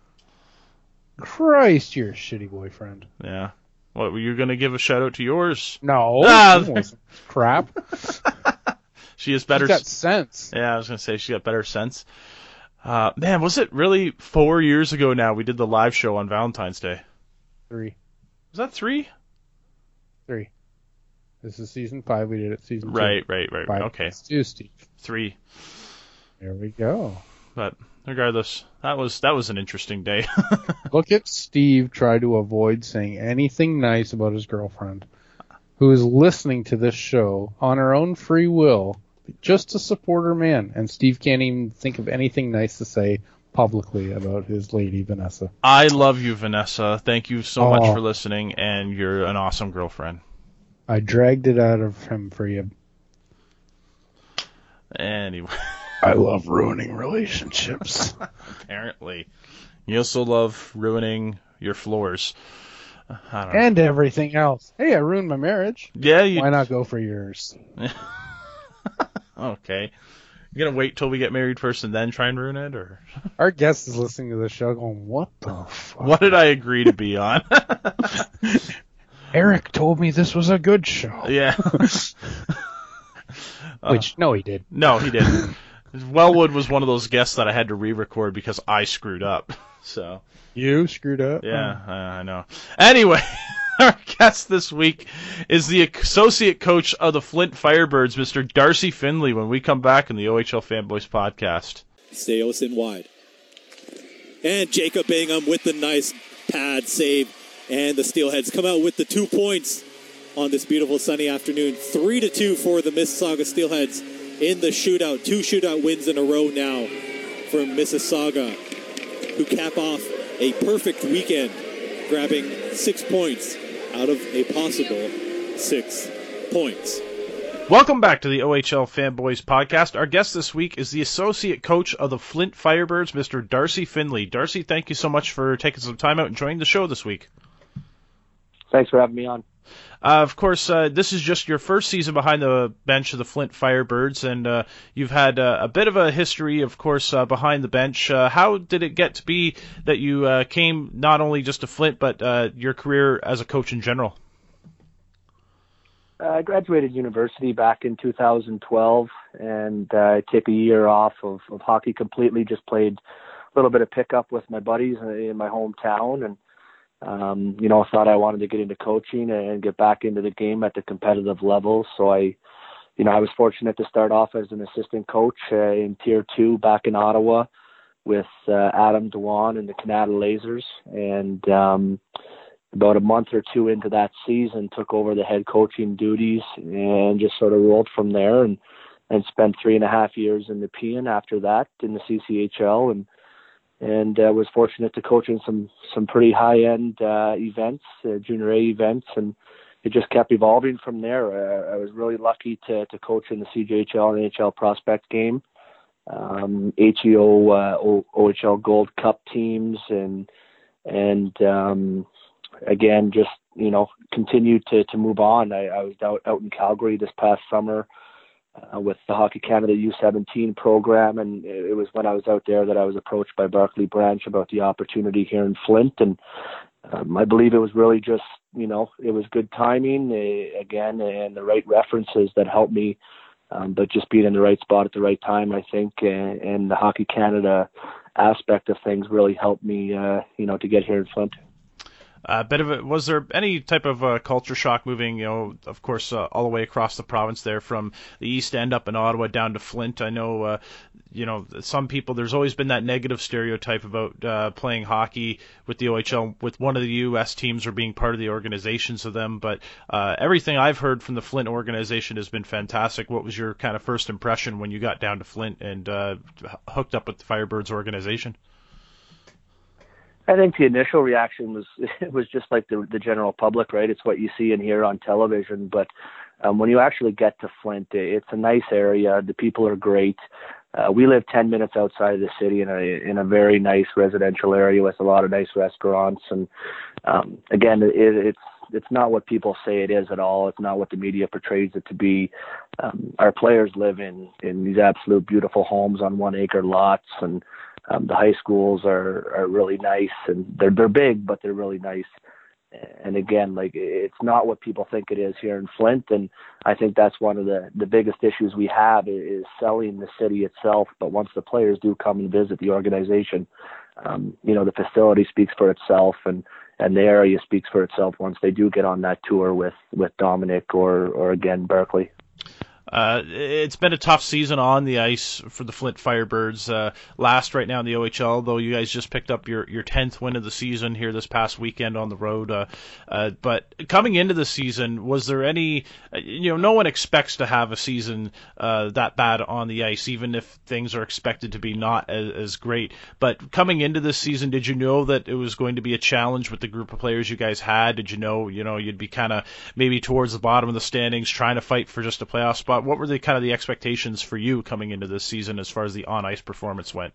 Christ, you're a shitty boyfriend. Yeah. What, were you going to give a shout out to yours? No, Ah. she wasn't. Crap. She has better. She's got sense. Yeah, I was going to say she got better sense. Uh, man, was it really four years ago now we did the live show on Valentine's Day? Three, Was that three? three. This is season five. We did it season two. Right, right, right. Five. Okay, It's two, Steve. three. There we go. But regardless, that was that was an interesting day. Look at Steve try to avoid saying anything nice about his girlfriend, who is listening to this show on her own free will, just to support her man. And Steve can't even think of anything nice to say publicly about his lady, Vanessa. I love you, Vanessa. Thank you so much Oh. for listening, and you're an awesome girlfriend. I dragged it out of him for you. Anyway, I love ruining relationships. apparently, you also love ruining your floors. I don't know. And everything else. Hey, I ruined my marriage. Yeah, you. Why not go for yours? Okay. You gonna wait till we get married first and then try and ruin it, or Our guest is listening to the show going, what the fuck? what did I agree to be on? Eric told me this was a good show. Yeah. Which, no, he did. No, he didn't. Wellwood was one of those guests that I had to re-record because I screwed up. So You screwed up. yeah, I, I know. Anyway, our guest this week is the associate coach of the Flint Firebirds, Mister Darcy Finley, when we come back in the O H L Fanboys podcast. Stayos wide. And Jacob Bingham with the nice pad save. And the Steelheads come out with the two points on this beautiful sunny afternoon. Three to two for the Mississauga Steelheads in the shootout. Two shootout wins in a row now for Mississauga, who cap off a perfect weekend, grabbing six points out of a possible six points. Welcome back to the O H L Fanboys podcast. Our guest this week is the associate coach of the Flint Firebirds, Mister Darcy Finley. Darcy, thank you so much for taking some time out and joining the show this week. Thanks for having me on. Uh, of course, uh, this is just your first season behind the bench of the Flint Firebirds, and uh, you've had uh, a bit of a history, of course, uh, behind the bench. Uh, how did it get to be that you uh, came not only just to Flint, but uh, your career as a coach in general? Uh, I graduated university back in two thousand twelve, and uh, I took a year off of, of hockey completely, just played a little bit of pickup with my buddies in my hometown, and Um, you know, I thought I wanted to get into coaching and get back into the game at the competitive level. So I, you know, I was fortunate to start off as an assistant coach uh, in Tier two back in Ottawa with uh, Adam Dewan and the Canada Lasers. And um, about a month or two into that season, took over the head coaching duties and just sort of rolled from there, and, and spent three and a half years in the P N after that in the C C H L. And and uh, was fortunate to coach in some some pretty high-end uh, events, uh, junior A events, and it just kept evolving from there. Uh, I was really lucky to to coach in the C J H L and N H L prospect game, um, H E O, uh, o, OHL Gold Cup teams, and and um, again, just you know, continued to to move on. I, I was out out in Calgary this past summer Uh, with the Hockey Canada U seventeen program, and it was when I was out there that I was approached by Barclay Branch about the opportunity here in Flint, and um, I believe it was really just, you know, it was good timing, uh, again, and the right references that helped me, um, but just being in the right spot at the right time, I think, and, and the Hockey Canada aspect of things really helped me, uh, you know, to get here in Flint. Uh, bit of a, was there any type of uh, culture shock moving, you know, of course, uh, all the way across the province there from the East End up in Ottawa down to Flint? I know, uh, you know, some people, there's always been that negative stereotype about uh, playing hockey with the O H L, with one of the U S teams or being part of the organizations of them. But uh, everything I've heard from the Flint organization has been fantastic. What was your kind of first impression when you got down to Flint and uh, hooked up with the Firebirds organization? I think the initial reaction was it was just like the the general public, right? It's what you see and hear on television. But um, when you actually get to Flint, it's a nice area. The people are great. Uh, we live ten minutes outside of the city in a in a very nice residential area with a lot of nice restaurants. And um, again, it, it's it's not what people say it is at all. It's not what the media portrays it to be. Um, our players live in in these absolute beautiful homes on one acre lots, and Um, the high schools are, are really nice, and they're they're big, but they're really nice. And again, like, it's not what people think it is here in Flint, and I think that's one of the, the biggest issues we have is selling the city itself. But once the players do come and visit the organization, um, you know, the facility speaks for itself, and, and the area speaks for itself once they do get on that tour with, with Dominic or, or again, Barclay. Uh, it's been a tough season on the ice for the Flint Firebirds. Uh, last right now in the O H L, though you guys just picked up your, your tenth win of the season here this past weekend on the road. Uh, uh, but coming into the season, was there any, you know, no one expects to have a season uh, that bad on the ice, even if things are expected to be not as, as great. But coming into this season, did you know that it was going to be a challenge with the group of players you guys had? Did you know, you know, you'd be kind of maybe towards the bottom of the standings trying to fight for just a playoff spot? What were the kind of the expectations for you coming into this season as far as the on-ice performance went?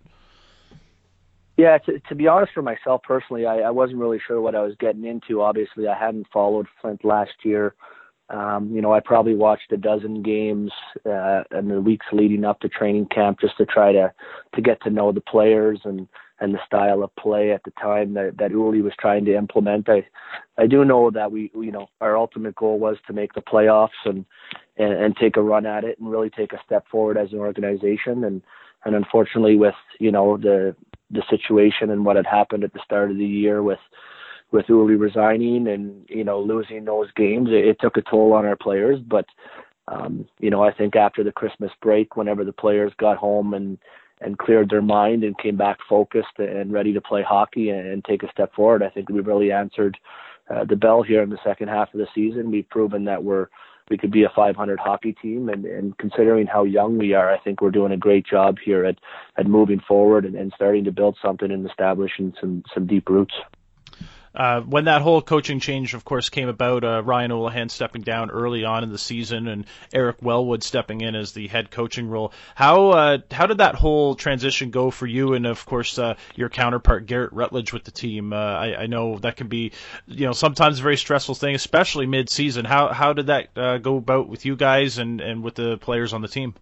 Yeah, to, to be honest, for myself personally, I, I wasn't really sure what I was getting into. Obviously, I hadn't followed Flint last year. Um, you know, I probably watched a dozen games uh, in the weeks leading up to training camp just to try to, to get to know the players and, and the style of play at the time that, that Uli was trying to implement. I, I do know that we, you know, our ultimate goal was to make the playoffs and, and, and take a run at it and really take a step forward as an organization. And, and unfortunately with, you know, the, the situation and what had happened at the start of the year with, with Uli resigning and, you know, losing those games, it, it took a toll on our players. But, um, you know, I think after the Christmas break, whenever the players got home and, and cleared their mind and came back focused and ready to play hockey and, and take a step forward, I think we really answered uh, the bell here in the second half of the season. We've proven that we're we could be a five hundred hockey team, and, and considering how young we are, I think we're doing a great job here at, at moving forward and, and starting to build something and establishing some, some deep roots. Uh, when that whole coaching change, of course, came about, uh, Ryan Olahan stepping down early on in the season and Eric Wellwood stepping in as the head coaching role. How uh, how did that whole transition go for you and, of course, uh, your counterpart Garrett Rutledge with the team? Uh, I, I know that can be, you know, sometimes a very stressful thing, especially mid-season. How how did that uh, go about with you guys and, and with the players on the team?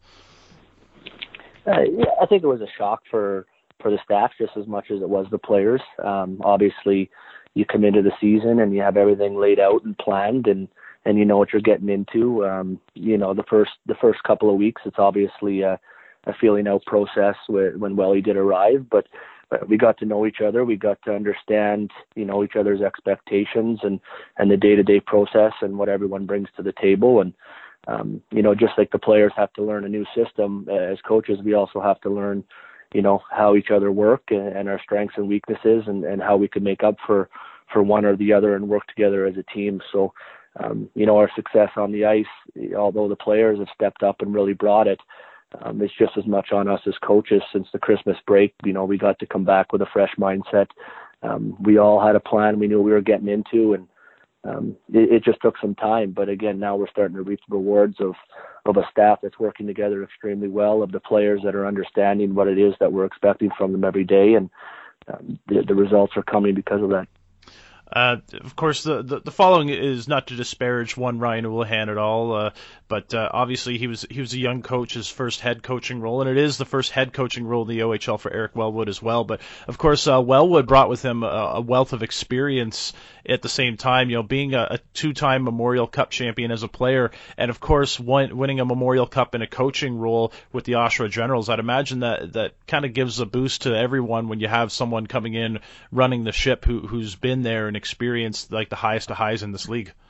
Uh, yeah, I think it was a shock for, for the staff just as much as it was the players. Um, obviously, you come into the season and you have everything laid out and planned, and, and you know what you're getting into. Um, you know, the first the first couple of weeks, it's obviously a, a feeling out process when, when Welly did arrive, but, but we got to know each other. We got to understand, you know, each other's expectations and, and the day-to-day process and what everyone brings to the table. And, um, you know, just like the players have to learn a new system, as coaches, we also have to learn, you know, how each other work and, and our strengths and weaknesses and, and how we can make up for, for one or the other and work together as a team. So, um, you know, our success on the ice, although the players have stepped up and really brought it, um, it's just as much on us as coaches. Since the Christmas break, you know, we got to come back with a fresh mindset. Um, we all had a plan we knew we were getting into, and um, it, it just took some time. But again, now we're starting to reap the rewards of, of a staff that's working together extremely well, of the players that are understanding what it is that we're expecting from them every day. And um, the, the results are coming because of that. Uh, of course, the, the the following is not to disparage one Ryan Olahan at all, uh, but uh, obviously he was he was a young coach, his first head coaching role, and it is the first head coaching role in the O H L for Eric Wellwood as well. But of course, uh, Wellwood brought with him a, a wealth of experience at the same time, you know, being a, a two-time Memorial Cup champion as a player, and of course, win, winning a Memorial Cup in a coaching role with the Oshawa Generals. I'd imagine that that kind of gives a boost to everyone when you have someone coming in running the ship who who's been there and experienced like the highest of highs in this league.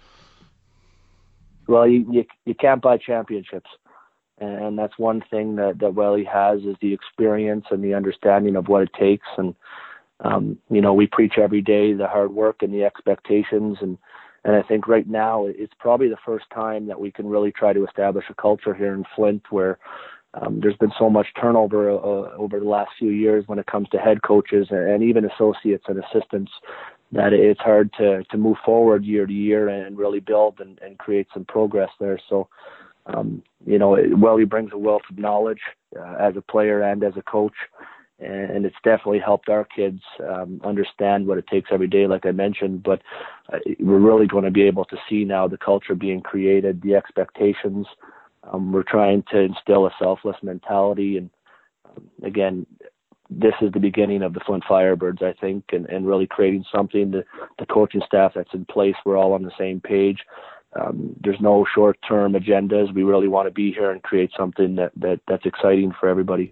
Well, you you, you can't buy championships, and that's one thing that that Welly has is the experience and the understanding of what it takes. And um, you know, we preach every day the hard work and the expectations, and and I think right now it's probably the first time that we can really try to establish a culture here in Flint where um, there's been so much turnover uh, over the last few years when it comes to head coaches and even associates and assistants, that it's hard to, to move forward year to year and really build and, and create some progress there. So, um, you know, Welly brings a wealth of knowledge uh, as a player and as a coach, and it's definitely helped our kids um, understand what it takes every day, like I mentioned. But uh, we're really going to be able to see now the culture being created, the expectations. Um, we're trying to instill a selfless mentality, and um, again, this is the beginning of the Flint Firebirds, I think, and, and really creating something. The, the coaching staff that's in place, we're all on the same page. Um, there's no short-term agendas. We really want to be here and create something that, that that's exciting for everybody.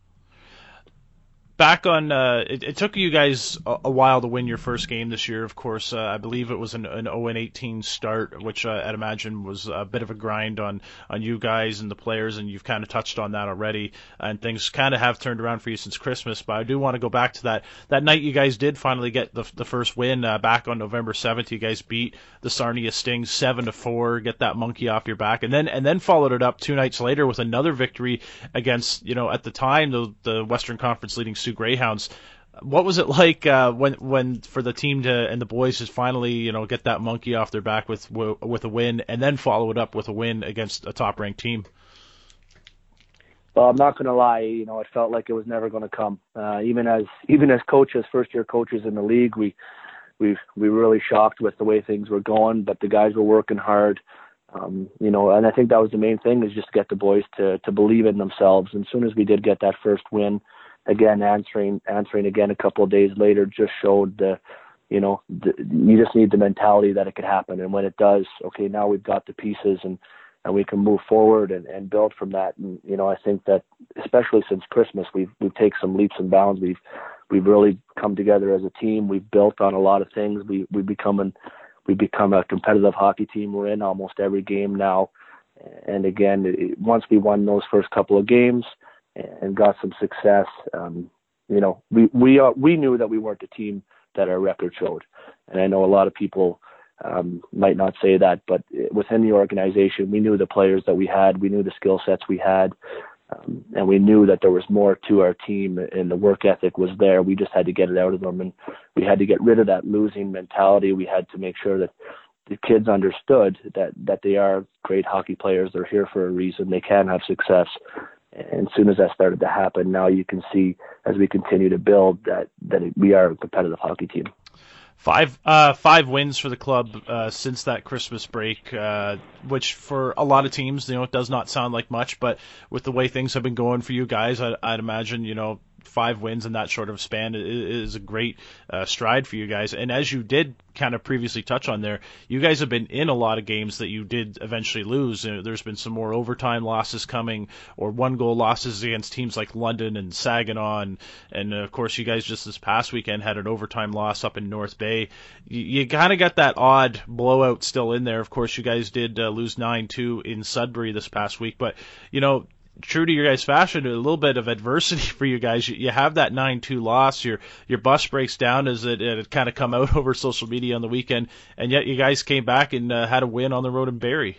Back on, uh, it, it took you guys a, a while to win your first game this year, of course. Uh, I believe it was an, an oh and eighteen start, which uh, I'd imagine was a bit of a grind on, on you guys and the players, and you've kind of touched on that already. And things kind of have turned around for you since Christmas, but I do want to go back to that. That night you guys did finally get the the first win uh, back on November seventh. You guys beat the Sarnia Stings seven to four, get that monkey off your back, and then and then followed it up two nights later with another victory against, you know, at the time, the, the Western Conference leading Sioux Greyhounds. What was it like uh, when when for the team to and the boys to finally, you know, get that monkey off their back with with a win, and then follow it up with a win against a top ranked team? Well, I'm not going to lie. You know, it felt like it was never going to come. Uh, even as even as coaches, first year coaches in the league, we we we were really shocked with the way things were going. But the guys were working hard. Um, you know, and I think that was the main thing, is just to get the boys to to believe in themselves. And as soon as we did get that first win, again, answering, answering again a couple of days later, just showed the, you know, the, you just need the mentality that it could happen. And when it does, okay, now we've got the pieces and, and we can move forward and, and build from that. And, you know, I think that especially since Christmas, we've, we've taken some leaps and bounds. We've, we've really come together as a team. We've built on a lot of things. We we become an we become a competitive hockey team. We're in almost every game now. And again, it, once we won those first couple of games and got some success, um, you know, we we are, we knew that we weren't the team that our record showed. And I know a lot of people um, might not say that, but within the organization, we knew the players that we had, we knew the skill sets we had, um, and we knew that there was more to our team, and the work ethic was there. We just had to get it out of them, and we had to get rid of that losing mentality. We had to make sure that the kids understood that, that they are great hockey players. They're here for a reason. They can have success. And as soon as that started to happen, now you can see as we continue to build that, that we are a competitive hockey team. Five uh, five wins for the club uh, since that Christmas break, uh, which for a lot of teams, you know, it does not sound like much, but with the way things have been going for you guys, I, I'd imagine, you know, five wins in that sort of span is a great uh, stride for you guys. And as you did kind of previously touch on there, you guys have been in a lot of games that you did eventually lose. There's been some more overtime losses coming, or one goal losses against teams like London and Saginaw, and, and of course you guys just this past weekend had an overtime loss up in North Bay. You, you kind of got that odd blowout still in there. Of course you guys did uh, lose nine two in Sudbury this past week, but you know, true to your guys' fashion, a little bit of adversity for you guys. You, you have that nine two loss. Your your bus breaks down as it, it had kind of come out over social media on the weekend, and yet you guys came back and uh, had a win on the road in Barrie.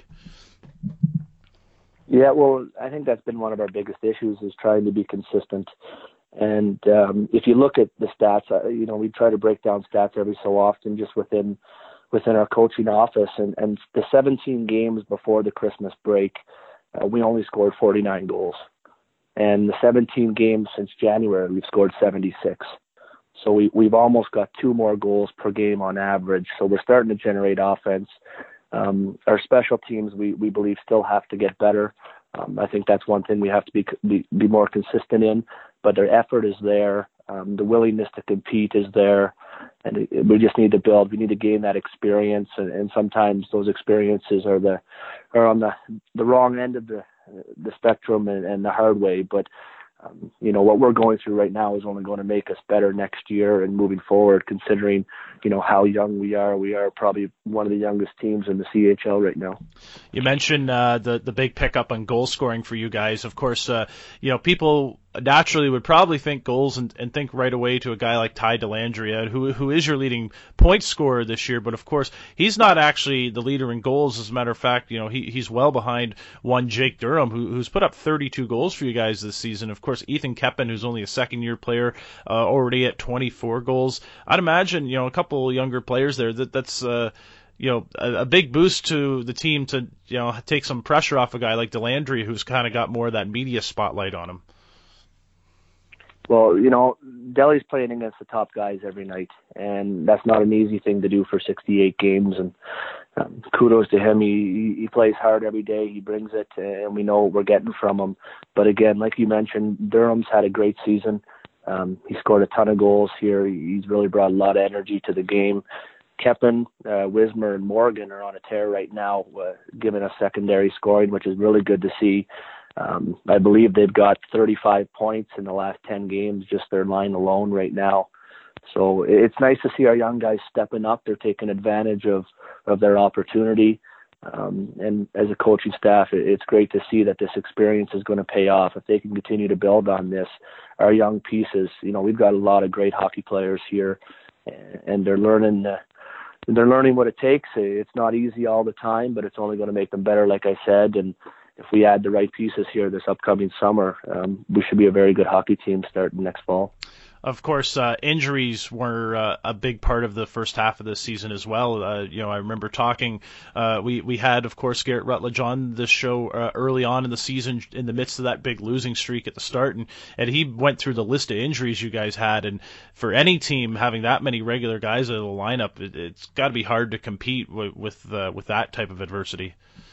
Yeah, well, I think that's been one of our biggest issues, is trying to be consistent. And um, if you look at the stats, uh, you know, we try to break down stats every so often just within within our coaching office. And, and the seventeen games before the Christmas break, Uh, we only scored forty-nine goals. And the seventeen games since January, we've scored seventy-six. So we, we've almost got two more goals per game on average. So we're starting to generate offense. Um, our special teams, we, we believe, still have to get better. Um, I think that's one thing we have to be, be, be more consistent in. But their effort is there. Um, the willingness to compete is there. And it, we just need to build. We need to gain that experience. And, and sometimes those experiences are the are on the, the wrong end of the the spectrum and, and the hard way. But um, you know, what we're going through right now is only going to make us better next year and moving forward, considering, you know, how young we are. We are probably one of the youngest teams in the C H L right now. You mentioned uh, the, the big pickup on goal scoring for you guys. Of course, uh, you know, people naturally would probably think goals and, and think right away to a guy like Ty Dellandrea, who who is your leading point scorer this year. But of course, he's not actually the leader in goals. As a matter of fact, you know, he he's well behind one Jake Durham, who who's put up thirty-two goals for you guys this season. Of course, Ethan Keppen, who's only a second-year player, uh, already at twenty-four goals. I'd imagine, you know, a couple younger players there. That that's uh, you know, a, a big boost to the team to, you know, take some pressure off a guy like Dellandrea, who's kind of got more of that media spotlight on him. Well, you know, Delly's playing against the top guys every night, and that's not an easy thing to do for sixty-eight games. And um, kudos to him. He he plays hard every day. He brings it, and we know what we're getting from him. But again, like you mentioned, Durham's had a great season. Um, he scored a ton of goals here. He's really brought a lot of energy to the game. Keppen, uh, Wismer, and Morgan are on a tear right now, uh, giving us secondary scoring, which is really good to see. Um, I believe they've got thirty-five points in the last ten games, just their line alone right now. So it's nice to see our young guys stepping up. They're taking advantage of, of their opportunity. Um, and as a coaching staff, it's great to see that this experience is going to pay off. If they can continue to build on this, our young pieces, you know, we've got a lot of great hockey players here, and they're learning uh, they're learning what it takes. It's not easy all the time, but it's only going to make them better, like I said. And if we add the right pieces here this upcoming summer, um, we should be a very good hockey team starting next fall. Of course, uh, injuries were uh, a big part of the first half of the season as well. Uh, you know, I remember talking. Uh, we we had, of course, Garrett Rutledge on this show uh, early on in the season, in the midst of that big losing streak at the start, and and he went through the list of injuries you guys had. And for any team having that many regular guys in the lineup, it, it's got to be hard to compete with with, uh, with that type of adversity.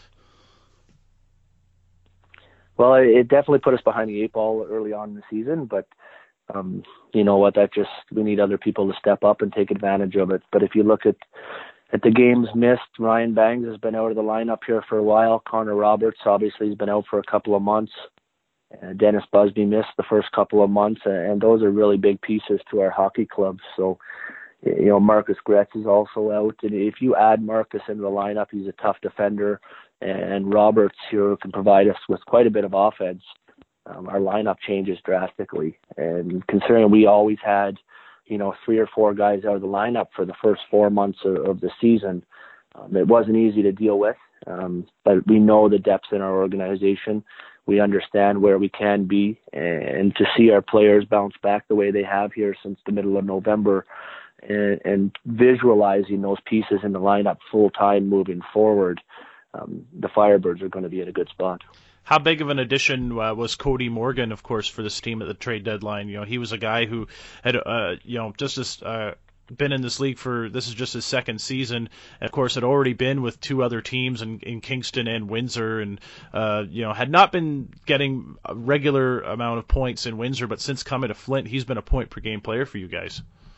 Well, it definitely put us behind the eight ball early on in the season, but um, you know what? That just we need other people to step up and take advantage of it. But if you look at at the games missed, Ryan Bangs has been out of the lineup here for a while. Connor Roberts obviously has been out for a couple of months. Uh, Dennis Busby missed the first couple of months, and those are really big pieces to our hockey club. So, you know, Marcus Gretz is also out. And if you add Marcus into the lineup, he's a tough defender. And Roberts here can provide us with quite a bit of offense. Um, our lineup changes drastically. And considering we always had, you know, three or four guys out of the lineup for the first four months of, of the season, um, it wasn't easy to deal with. Um, but we know the depths in our organization. We understand where we can be. And to see our players bounce back the way they have here since the middle of November, and, and visualizing those pieces in the lineup full time moving forward, um, the Firebirds are going to be in a good spot. How big of an addition uh, was Cody Morgan, of course, for this team at the trade deadline? You know, he was a guy who had, uh, you know, just as uh, been in this league for, this is just his second season, and of course had already been with two other teams in, in Kingston and Windsor, and uh, you know, had not been getting a regular amount of points in Windsor, but since coming to Flint, he's been a point per game player for you guys.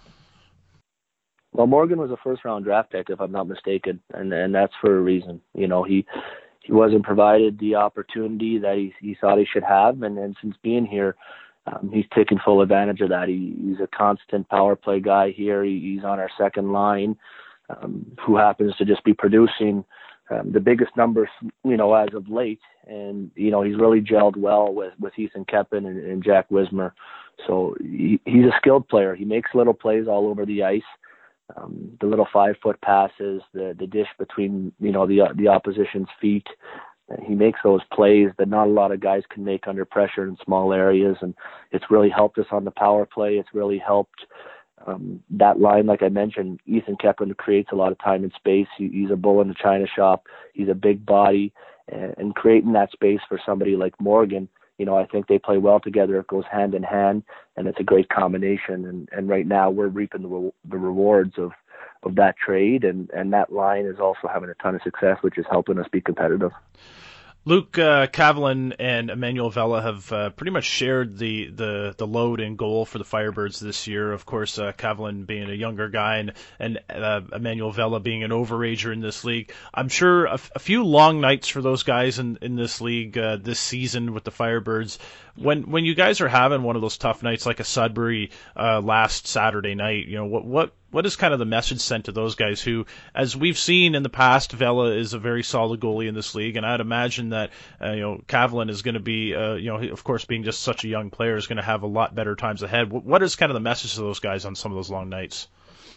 Well, Morgan was a first round draft pick, if I'm not mistaken, and and that's for a reason. You know, he he wasn't provided the opportunity that he he thought he should have, and and since being here, um, he's taken full advantage of that. He, he's a constant power play guy here. He, he's on our second line, um, who happens to just be producing um, the biggest numbers, you know, as of late, and you know, he's really gelled well with with Ethan Keppen and, and Jack Wismer. So he, he's a skilled player. He makes little plays all over the ice. Um, the little five-foot passes, the the dish between, you know, the the opposition's feet. He makes those plays that not a lot of guys can make under pressure in small areas, and it's really helped us on the power play. It's really helped um, that line, like I mentioned. Ethan Keppen creates a lot of time and space. He, he's a bull in the china shop. He's a big body, and, and creating that space for somebody like Morgan, you know, I think they play well together. It goes hand in hand, and it's a great combination. And, and right now we're reaping the, re- the rewards of, of that trade, and, and that line is also having a ton of success, which is helping us be competitive. Luke uh, Kavelin and Emmanuel Vela have uh, pretty much shared the, the, the load and goal for the Firebirds this year. Of course, uh, Kavelin being a younger guy and, and uh, Emmanuel Vela being an overager in this league. I'm sure a, f- a few long nights for those guys in, in this league uh, this season with the Firebirds. When when you guys are having one of those tough nights like a Sudbury uh, last Saturday night, you know, what what what is kind of the message sent to those guys who, as we've seen in the past, Vela is a very solid goalie in this league, and I'd imagine that uh, you know, Kavelin is going to be, uh, you know, of course, being just such a young player, is going to have a lot better times ahead. What is kind of the message to those guys on some of those long nights?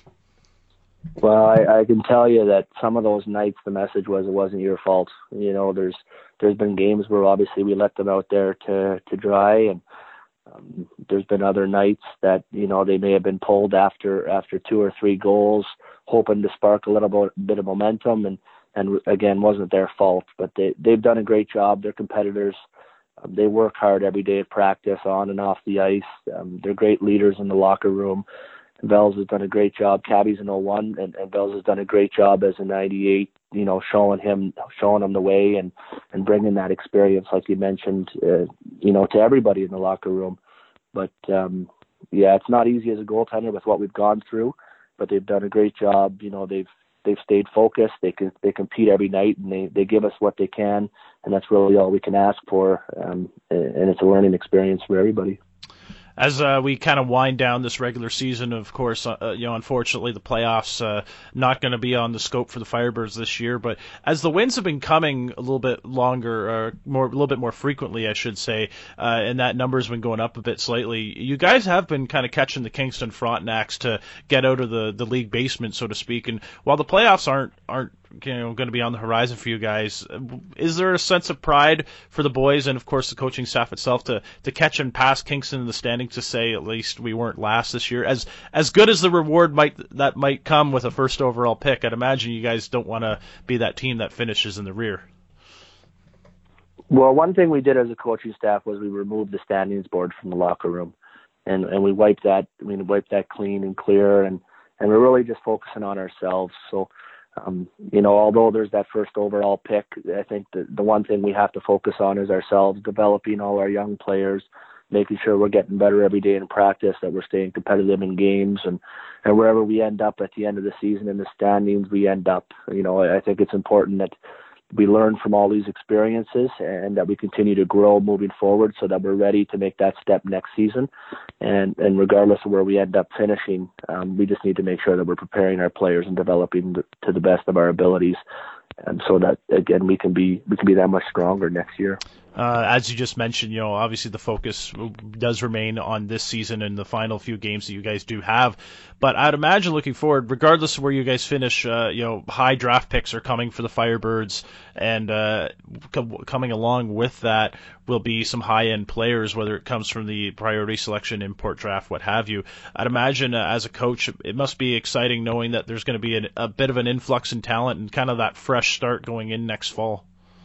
Well, I, I can tell you that some of those nights the message was it wasn't your fault. You know, there's there's been games where obviously we let them out there to, to dry, and um, there's been other nights that, you know, they may have been pulled after after two or three goals, hoping to spark a little bit, bit of momentum, and, and again, wasn't their fault. But they, they've done a great job. They're competitors. Um, they work hard every day at practice, on and off the ice. Um, they're great leaders in the locker room. Vels has done a great job. Cabby's an oh one, and, and Vels has done a great job as a ninety-eight, you know, showing him showing him the way, and, and bringing that experience, like you mentioned, uh, you know, to everybody in the locker room. But, um, yeah, it's not easy as a goaltender with what we've gone through, but they've done a great job. You know, they've they've stayed focused. They can, they compete every night, and they, they give us what they can, and that's really all we can ask for, um, and it's a learning experience for everybody. As uh, we kind of wind down this regular season, of course, uh, you know, unfortunately, the playoffs uh, not going to be on the scope for the Firebirds this year. But as the wins have been coming a little bit longer, or more, a little bit more frequently, I should say, uh, and that number's been going up a bit slightly. You guys have been kind of catching the Kingston Frontenacs to get out of the, the league basement, so to speak. And while the playoffs aren't aren't you know, going to be on the horizon for you guys, is there a sense of pride for the boys and, of course, the coaching staff itself to, to catch and pass Kingston in the standings, to say at least we weren't last this year? As as good as the reward might that might come with a first overall pick, I'd imagine you guys don't want to be that team that finishes in the rear. Well, one thing we did as a coaching staff was we removed the standings board from the locker room, and, and we wiped that. I mean, wiped that clean and clear, and, and we're really just focusing on ourselves. So, Um, you know, although there's that first overall pick, I think the, the one thing we have to focus on is ourselves, developing all our young players, making sure we're getting better every day in practice, that we're staying competitive in games, and, and wherever we end up at the end of the season in the standings, we end up. You know, I think it's important that we learn from all these experiences and that we continue to grow moving forward so that we're ready to make that step next season. And, and regardless of where we end up finishing, um, we just need to make sure that we're preparing our players and developing the, to the best of our abilities. And so that, again, we can be we can be that much stronger next year. Uh, as you just mentioned, you know, obviously the focus does remain on this season and the final few games that you guys do have. But I'd imagine looking forward, regardless of where you guys finish, uh, you know, high draft picks are coming for the Firebirds, and uh, co- coming along with that will be some high-end players, whether it comes from the priority selection, import draft, what have you. I'd imagine uh, as a coach, it must be exciting knowing that there's going to be an, a bit of an influx in talent and kind of that fresh start going in next fall.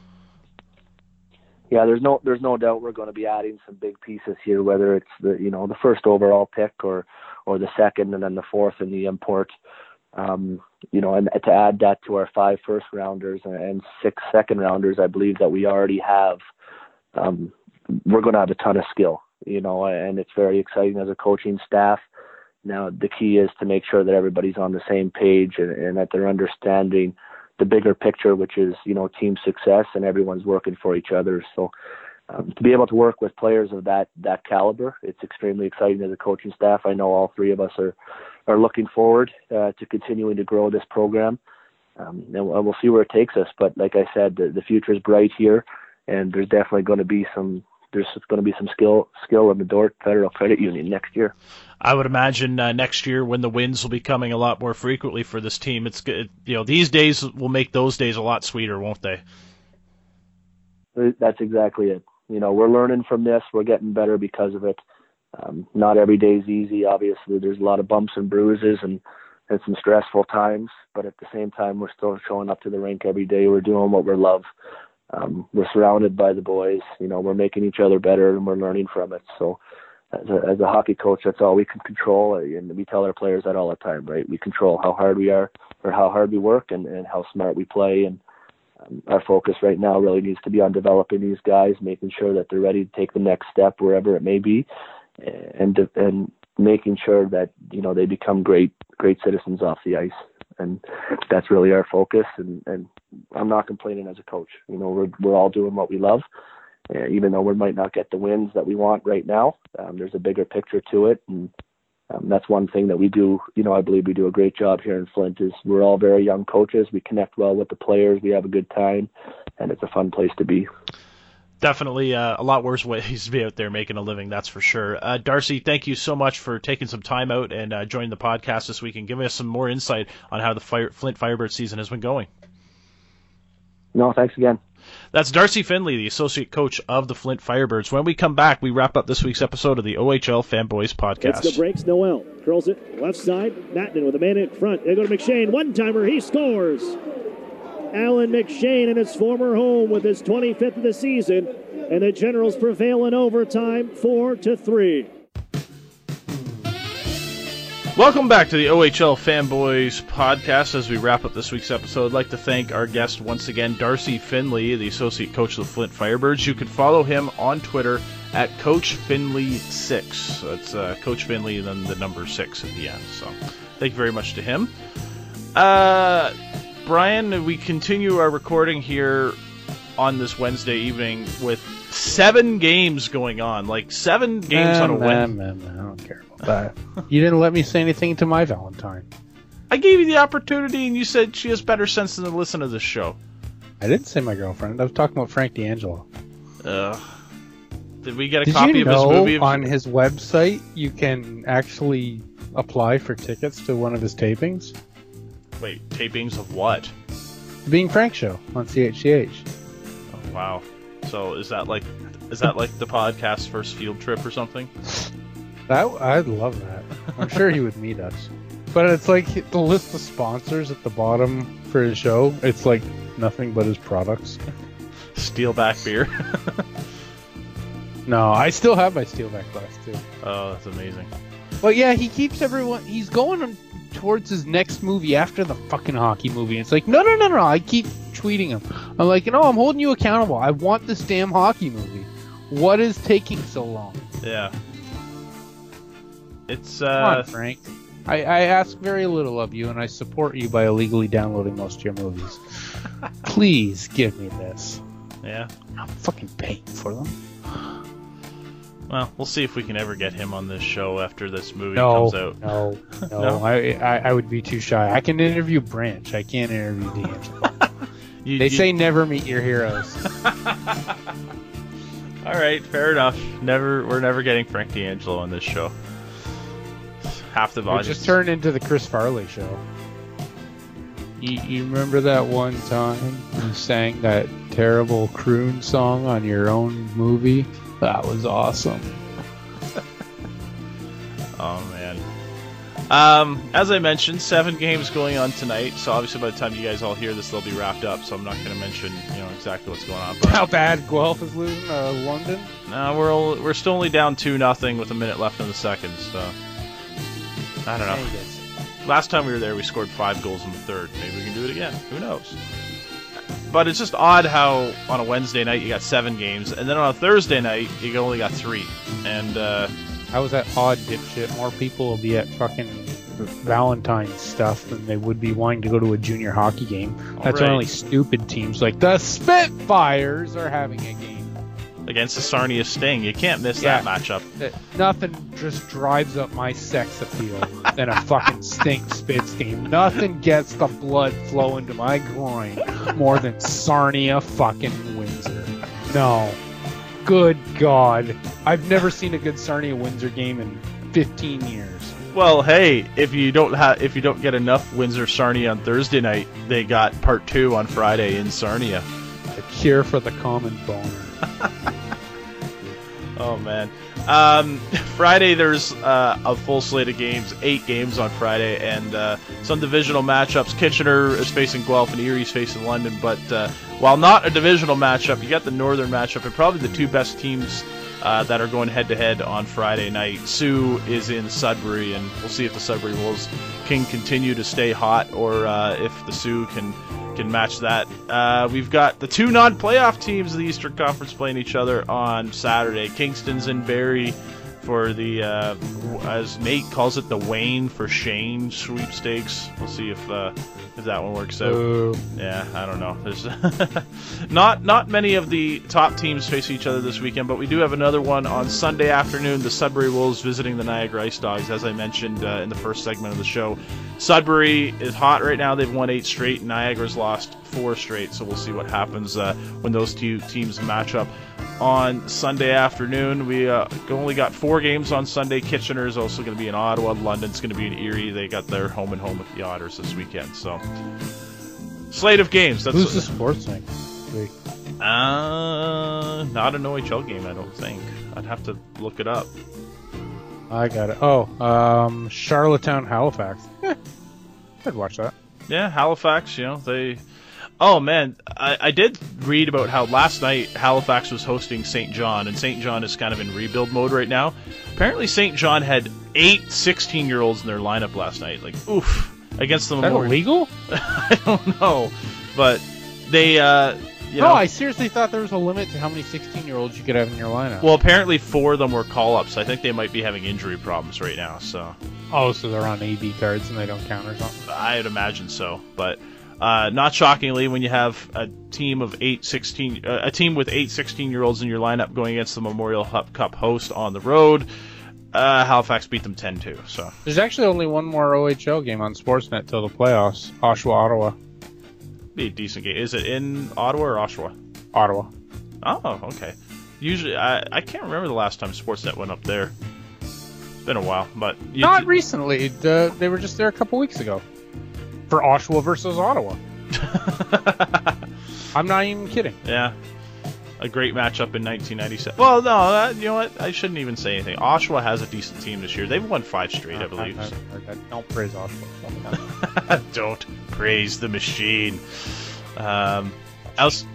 Yeah, there's no there's no doubt we're going to be adding some big pieces here, whether it's the you know the first overall pick or or the second and then the fourth in the import. Um, you know, and to add that to our five first rounders and six second rounders, I believe that we already have. Um, we're going to have a ton of skill, you know, and it's very exciting as a coaching staff. Now the key is to make sure that everybody's on the same page and, and that they're understanding the bigger picture, which is, you know, team success and everyone's working for each other. So um, to be able to work with players of that, that caliber, it's extremely exciting as a coaching staff. I know all three of us are, are looking forward uh, to continuing to grow this program. Um, and we'll see where it takes us. But like I said, the, the future is bright here, and there's definitely going to be some, there's going to be some skill, skill in the Dordt Federal Credit Union next year. I would imagine uh, next year when the wins will be coming a lot more frequently for this team, it's good. You know, these days will make those days a lot sweeter, won't they? That's exactly it. You know, we're learning from this. We're getting better because of it. Um, not every day is easy. Obviously, there's a lot of bumps and bruises and, and some stressful times. But at the same time, we're still showing up to the rink every day. We're doing what we love. Um, we're surrounded by the boys. You know, we're making each other better and we're learning from it. So as a, as a hockey coach, that's all we can control. And we tell our players that all the time, right? We control how hard we are or how hard we work and, and how smart we play. And um, our focus right now really needs to be on developing these guys, making sure that they're ready to take the next step wherever it may be, and and making sure that, you know, they become great great citizens off the ice. And that's really our focus. And, and I'm not complaining as a coach. You know, we're we're all doing what we love. Uh, even though we might not get the wins that we want right now, um, there's a bigger picture to it. And um, that's one thing that we do, you know, I believe we do a great job here in Flint is we're all very young coaches. We connect well with the players. We have a good time, and it's a fun place to be. Definitely uh, a lot worse ways to be out there making a living, that's for sure. Uh, Darcy, thank you so much for taking some time out and uh, joining the podcast this week and giving us some more insight on how the Fire- Flint Firebird season has been going. No, thanks again. That's Darcy Finley, the associate coach of the Flint Firebirds. When we come back, we wrap up this week's episode of the O H L Fanboys Podcast. It's the breaks. Noel curls it left side. Mattinen with a man in front. They go to McShane. One-timer. He scores. Alan McShane in his former home with his twenty-fifth of the season. And the Generals prevail in overtime, four to three. Welcome back to the O H L Fanboys Podcast. As we wrap up this week's episode, I'd like to thank our guest once again, Darcy Finley, the associate coach of the Flint Firebirds. You can follow him on Twitter at Coach Finley six. That's uh, Coach Finley and then the number six at the end. So thank you very much to him. Uh, Brian, we continue our recording here on this Wednesday evening with seven games going on. Like seven games man, on a man, Wednesday. man, man, I don't care about that. You didn't let me say anything to my Valentine. I gave you the opportunity, and you said she has better sense than to listen to this show. I didn't say my girlfriend. I was talking about Frank D'Angelo. Ugh. Did we get a Did copy you of his know movie? on his website you can actually apply for tickets to one of his tapings? Wait, tapings of what? The Being Frank show on C H C H. Oh, wow. So is that like is that like the podcast's first field trip or something? That I'd love that. I'm sure he would meet us. But it's like the list of sponsors at the bottom for his show. It's like nothing but his products. Steelback beer. No, I still have my Steelback glass too. Oh, that's amazing. But yeah, he keeps everyone. He's going towards his next movie after the fucking hockey movie. It's like no, no, no, no. I keep tweeting him. I'm like, no, I'm holding you accountable. I want this damn hockey movie. What is taking so long? Yeah. It's uh. Come on, Frank. I, I ask very little of you, and I support you by illegally downloading most of your movies. Please give me this. Yeah. I'm fucking paying for them. Well, we'll see if we can ever get him on this show after this movie No, comes out. no, no, No? I, I I would be too shy. I can interview Branch. I can't interview D'Angelo. You- They you- say never meet your heroes. All right, fair enough. Never, we're never getting Frank D'Angelo on this show. Half the It audience. just turned into the Chris Farley show. You, you remember that one time you sang that terrible croon song on your own movie? That was awesome. Oh man. Um, as I mentioned, seven games going on tonight. So obviously, by the time you guys all hear this, they'll be wrapped up. So I'm not going to mention, you know, exactly what's going on. But How bad Guelph is losing to London? no, we're all, we're still only down two nothing with a minute left in the second. So I don't know. Vegas. Last time we were there, we scored five goals in the third. Maybe we can do it again. Who knows? But it's just odd how on a Wednesday night you got seven games, and then on a Thursday night you only got three. And uh, How was that odd, dipshit? More people will be at fucking Valentine's stuff than they would be wanting to go to a junior hockey game. That's right. why only stupid teams like the Spitfires are having a game. against the Sarnia Sting, you can't miss Yeah. that matchup. That nothing just drives up my sex appeal than a fucking Stink Spits game. Nothing gets the blood flowing to my groin more than Sarnia fucking Windsor. No. Good God. I've never seen a good Sarnia Windsor game in fifteen years. Well, hey, if you don't have, if you don't get enough Windsor Sarnia on Thursday night, they got part two on Friday in Sarnia. The cure for the common boner. Oh man, um, Friday there's uh, a full slate of games, eight games on Friday, and uh, some divisional matchups. Kitchener is facing Guelph and Erie's facing London. But uh, while not a divisional matchup, you got the northern matchup and probably the two best teams uh, that are going head to head on Friday night. Sioux is in Sudbury, and we'll see if the Sudbury Wolves can continue to stay hot, or uh, if the Sioux can. can match that. Uh, we've got the two non-playoff teams of the Eastern Conference playing each other on Saturday. Kingston's in Barrie for the, uh, as Nate calls it, the Wayne for Shane sweepstakes. We'll see if uh, if that one works out. Ooh. Yeah, I don't know. There's not not many of the top teams face each other this weekend, but we do have another one on Sunday afternoon. The Sudbury Wolves visiting the Niagara Ice Dogs, as I mentioned uh, in the first segment of the show. Sudbury is hot right now. They've won eight straight. Niagara's lost four straight, so we'll see what happens uh, when those two teams match up on Sunday afternoon. We uh, only got four games on Sunday. Kitchener is also going to be in Ottawa. London's going to be in Erie. They got their home and home with the Otters this weekend. So, slate of games. That's Who's the sports thing? Wait. Uh, not an O H L game, I don't think. I'd have to look it up. I got it. Oh, um, Charlottetown, Halifax. Eh, I'd watch that. Yeah, Halifax, you know, they... Oh, man, I, I did read about how last night Halifax was hosting Saint John, and Saint John is kind of in rebuild mode right now. Apparently Saint John had eight sixteen-year-olds in their lineup last night. Like, oof, against the Is that Memorial... illegal? I don't know, but they, uh... You no, know, I seriously thought there was a limit to how many sixteen-year-olds you could have in your lineup. well, apparently four of them were call-ups. I think they might be having injury problems right now, so... oh, so they're on A B cards and they don't count or something? I'd imagine so, but uh, not shockingly, when you have a team of eight sixteen, uh, a team with eight sixteen-year-olds in your lineup going against the Memorial Cup host on the road, uh, Halifax beat them ten two. So There's actually only one more O H L game on Sportsnet till the playoffs. Oshawa, Ottawa. be a decent game. Is it in Ottawa or Oshawa? Ottawa. Oh, okay. Usually, I I can't remember the last time Sportsnet went up there. It's been a while, but you Not d- recently. The, they were just there a couple weeks ago. For Oshawa versus Ottawa. I'm not even kidding. Yeah. A great matchup in nineteen ninety-seven. Well, no, uh, you know what? I shouldn't even say anything. Oshawa has a decent team this year. They've won five straight, I believe. I, I, I, don't praise Oshawa. Don't praise the machine. Um, else,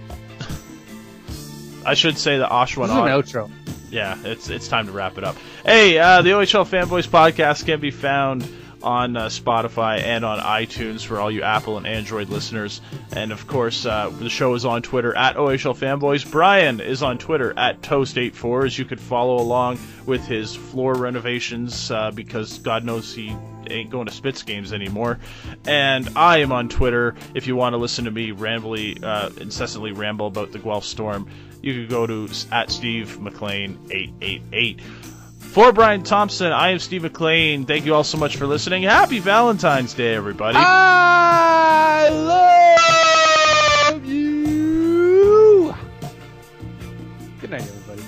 I should say that Oshawa. This is an and Ot- outro. yeah, it's it's time to wrap it up. Hey, uh, the O H L Fanboys podcast can be found on uh, Spotify and on iTunes for all you Apple and Android listeners. And of course, uh, the show is on Twitter at O H L Fanboys. Brian is on Twitter at Toast eighty-four, as you could follow along with his floor renovations uh, because God knows he ain't going to Spitz games anymore. And I am on Twitter. If you want to listen to me rambly, uh, incessantly ramble about the Guelph Storm, you could go to at Steve McLean eight eight eight. For Brian Thompson, I am Steve McLean. Thank you all so much for listening. Happy Valentine's Day, everybody. I love you. Good night, everybody.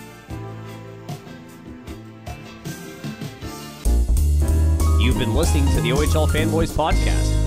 You've been listening to the O H L Fanboys Podcast.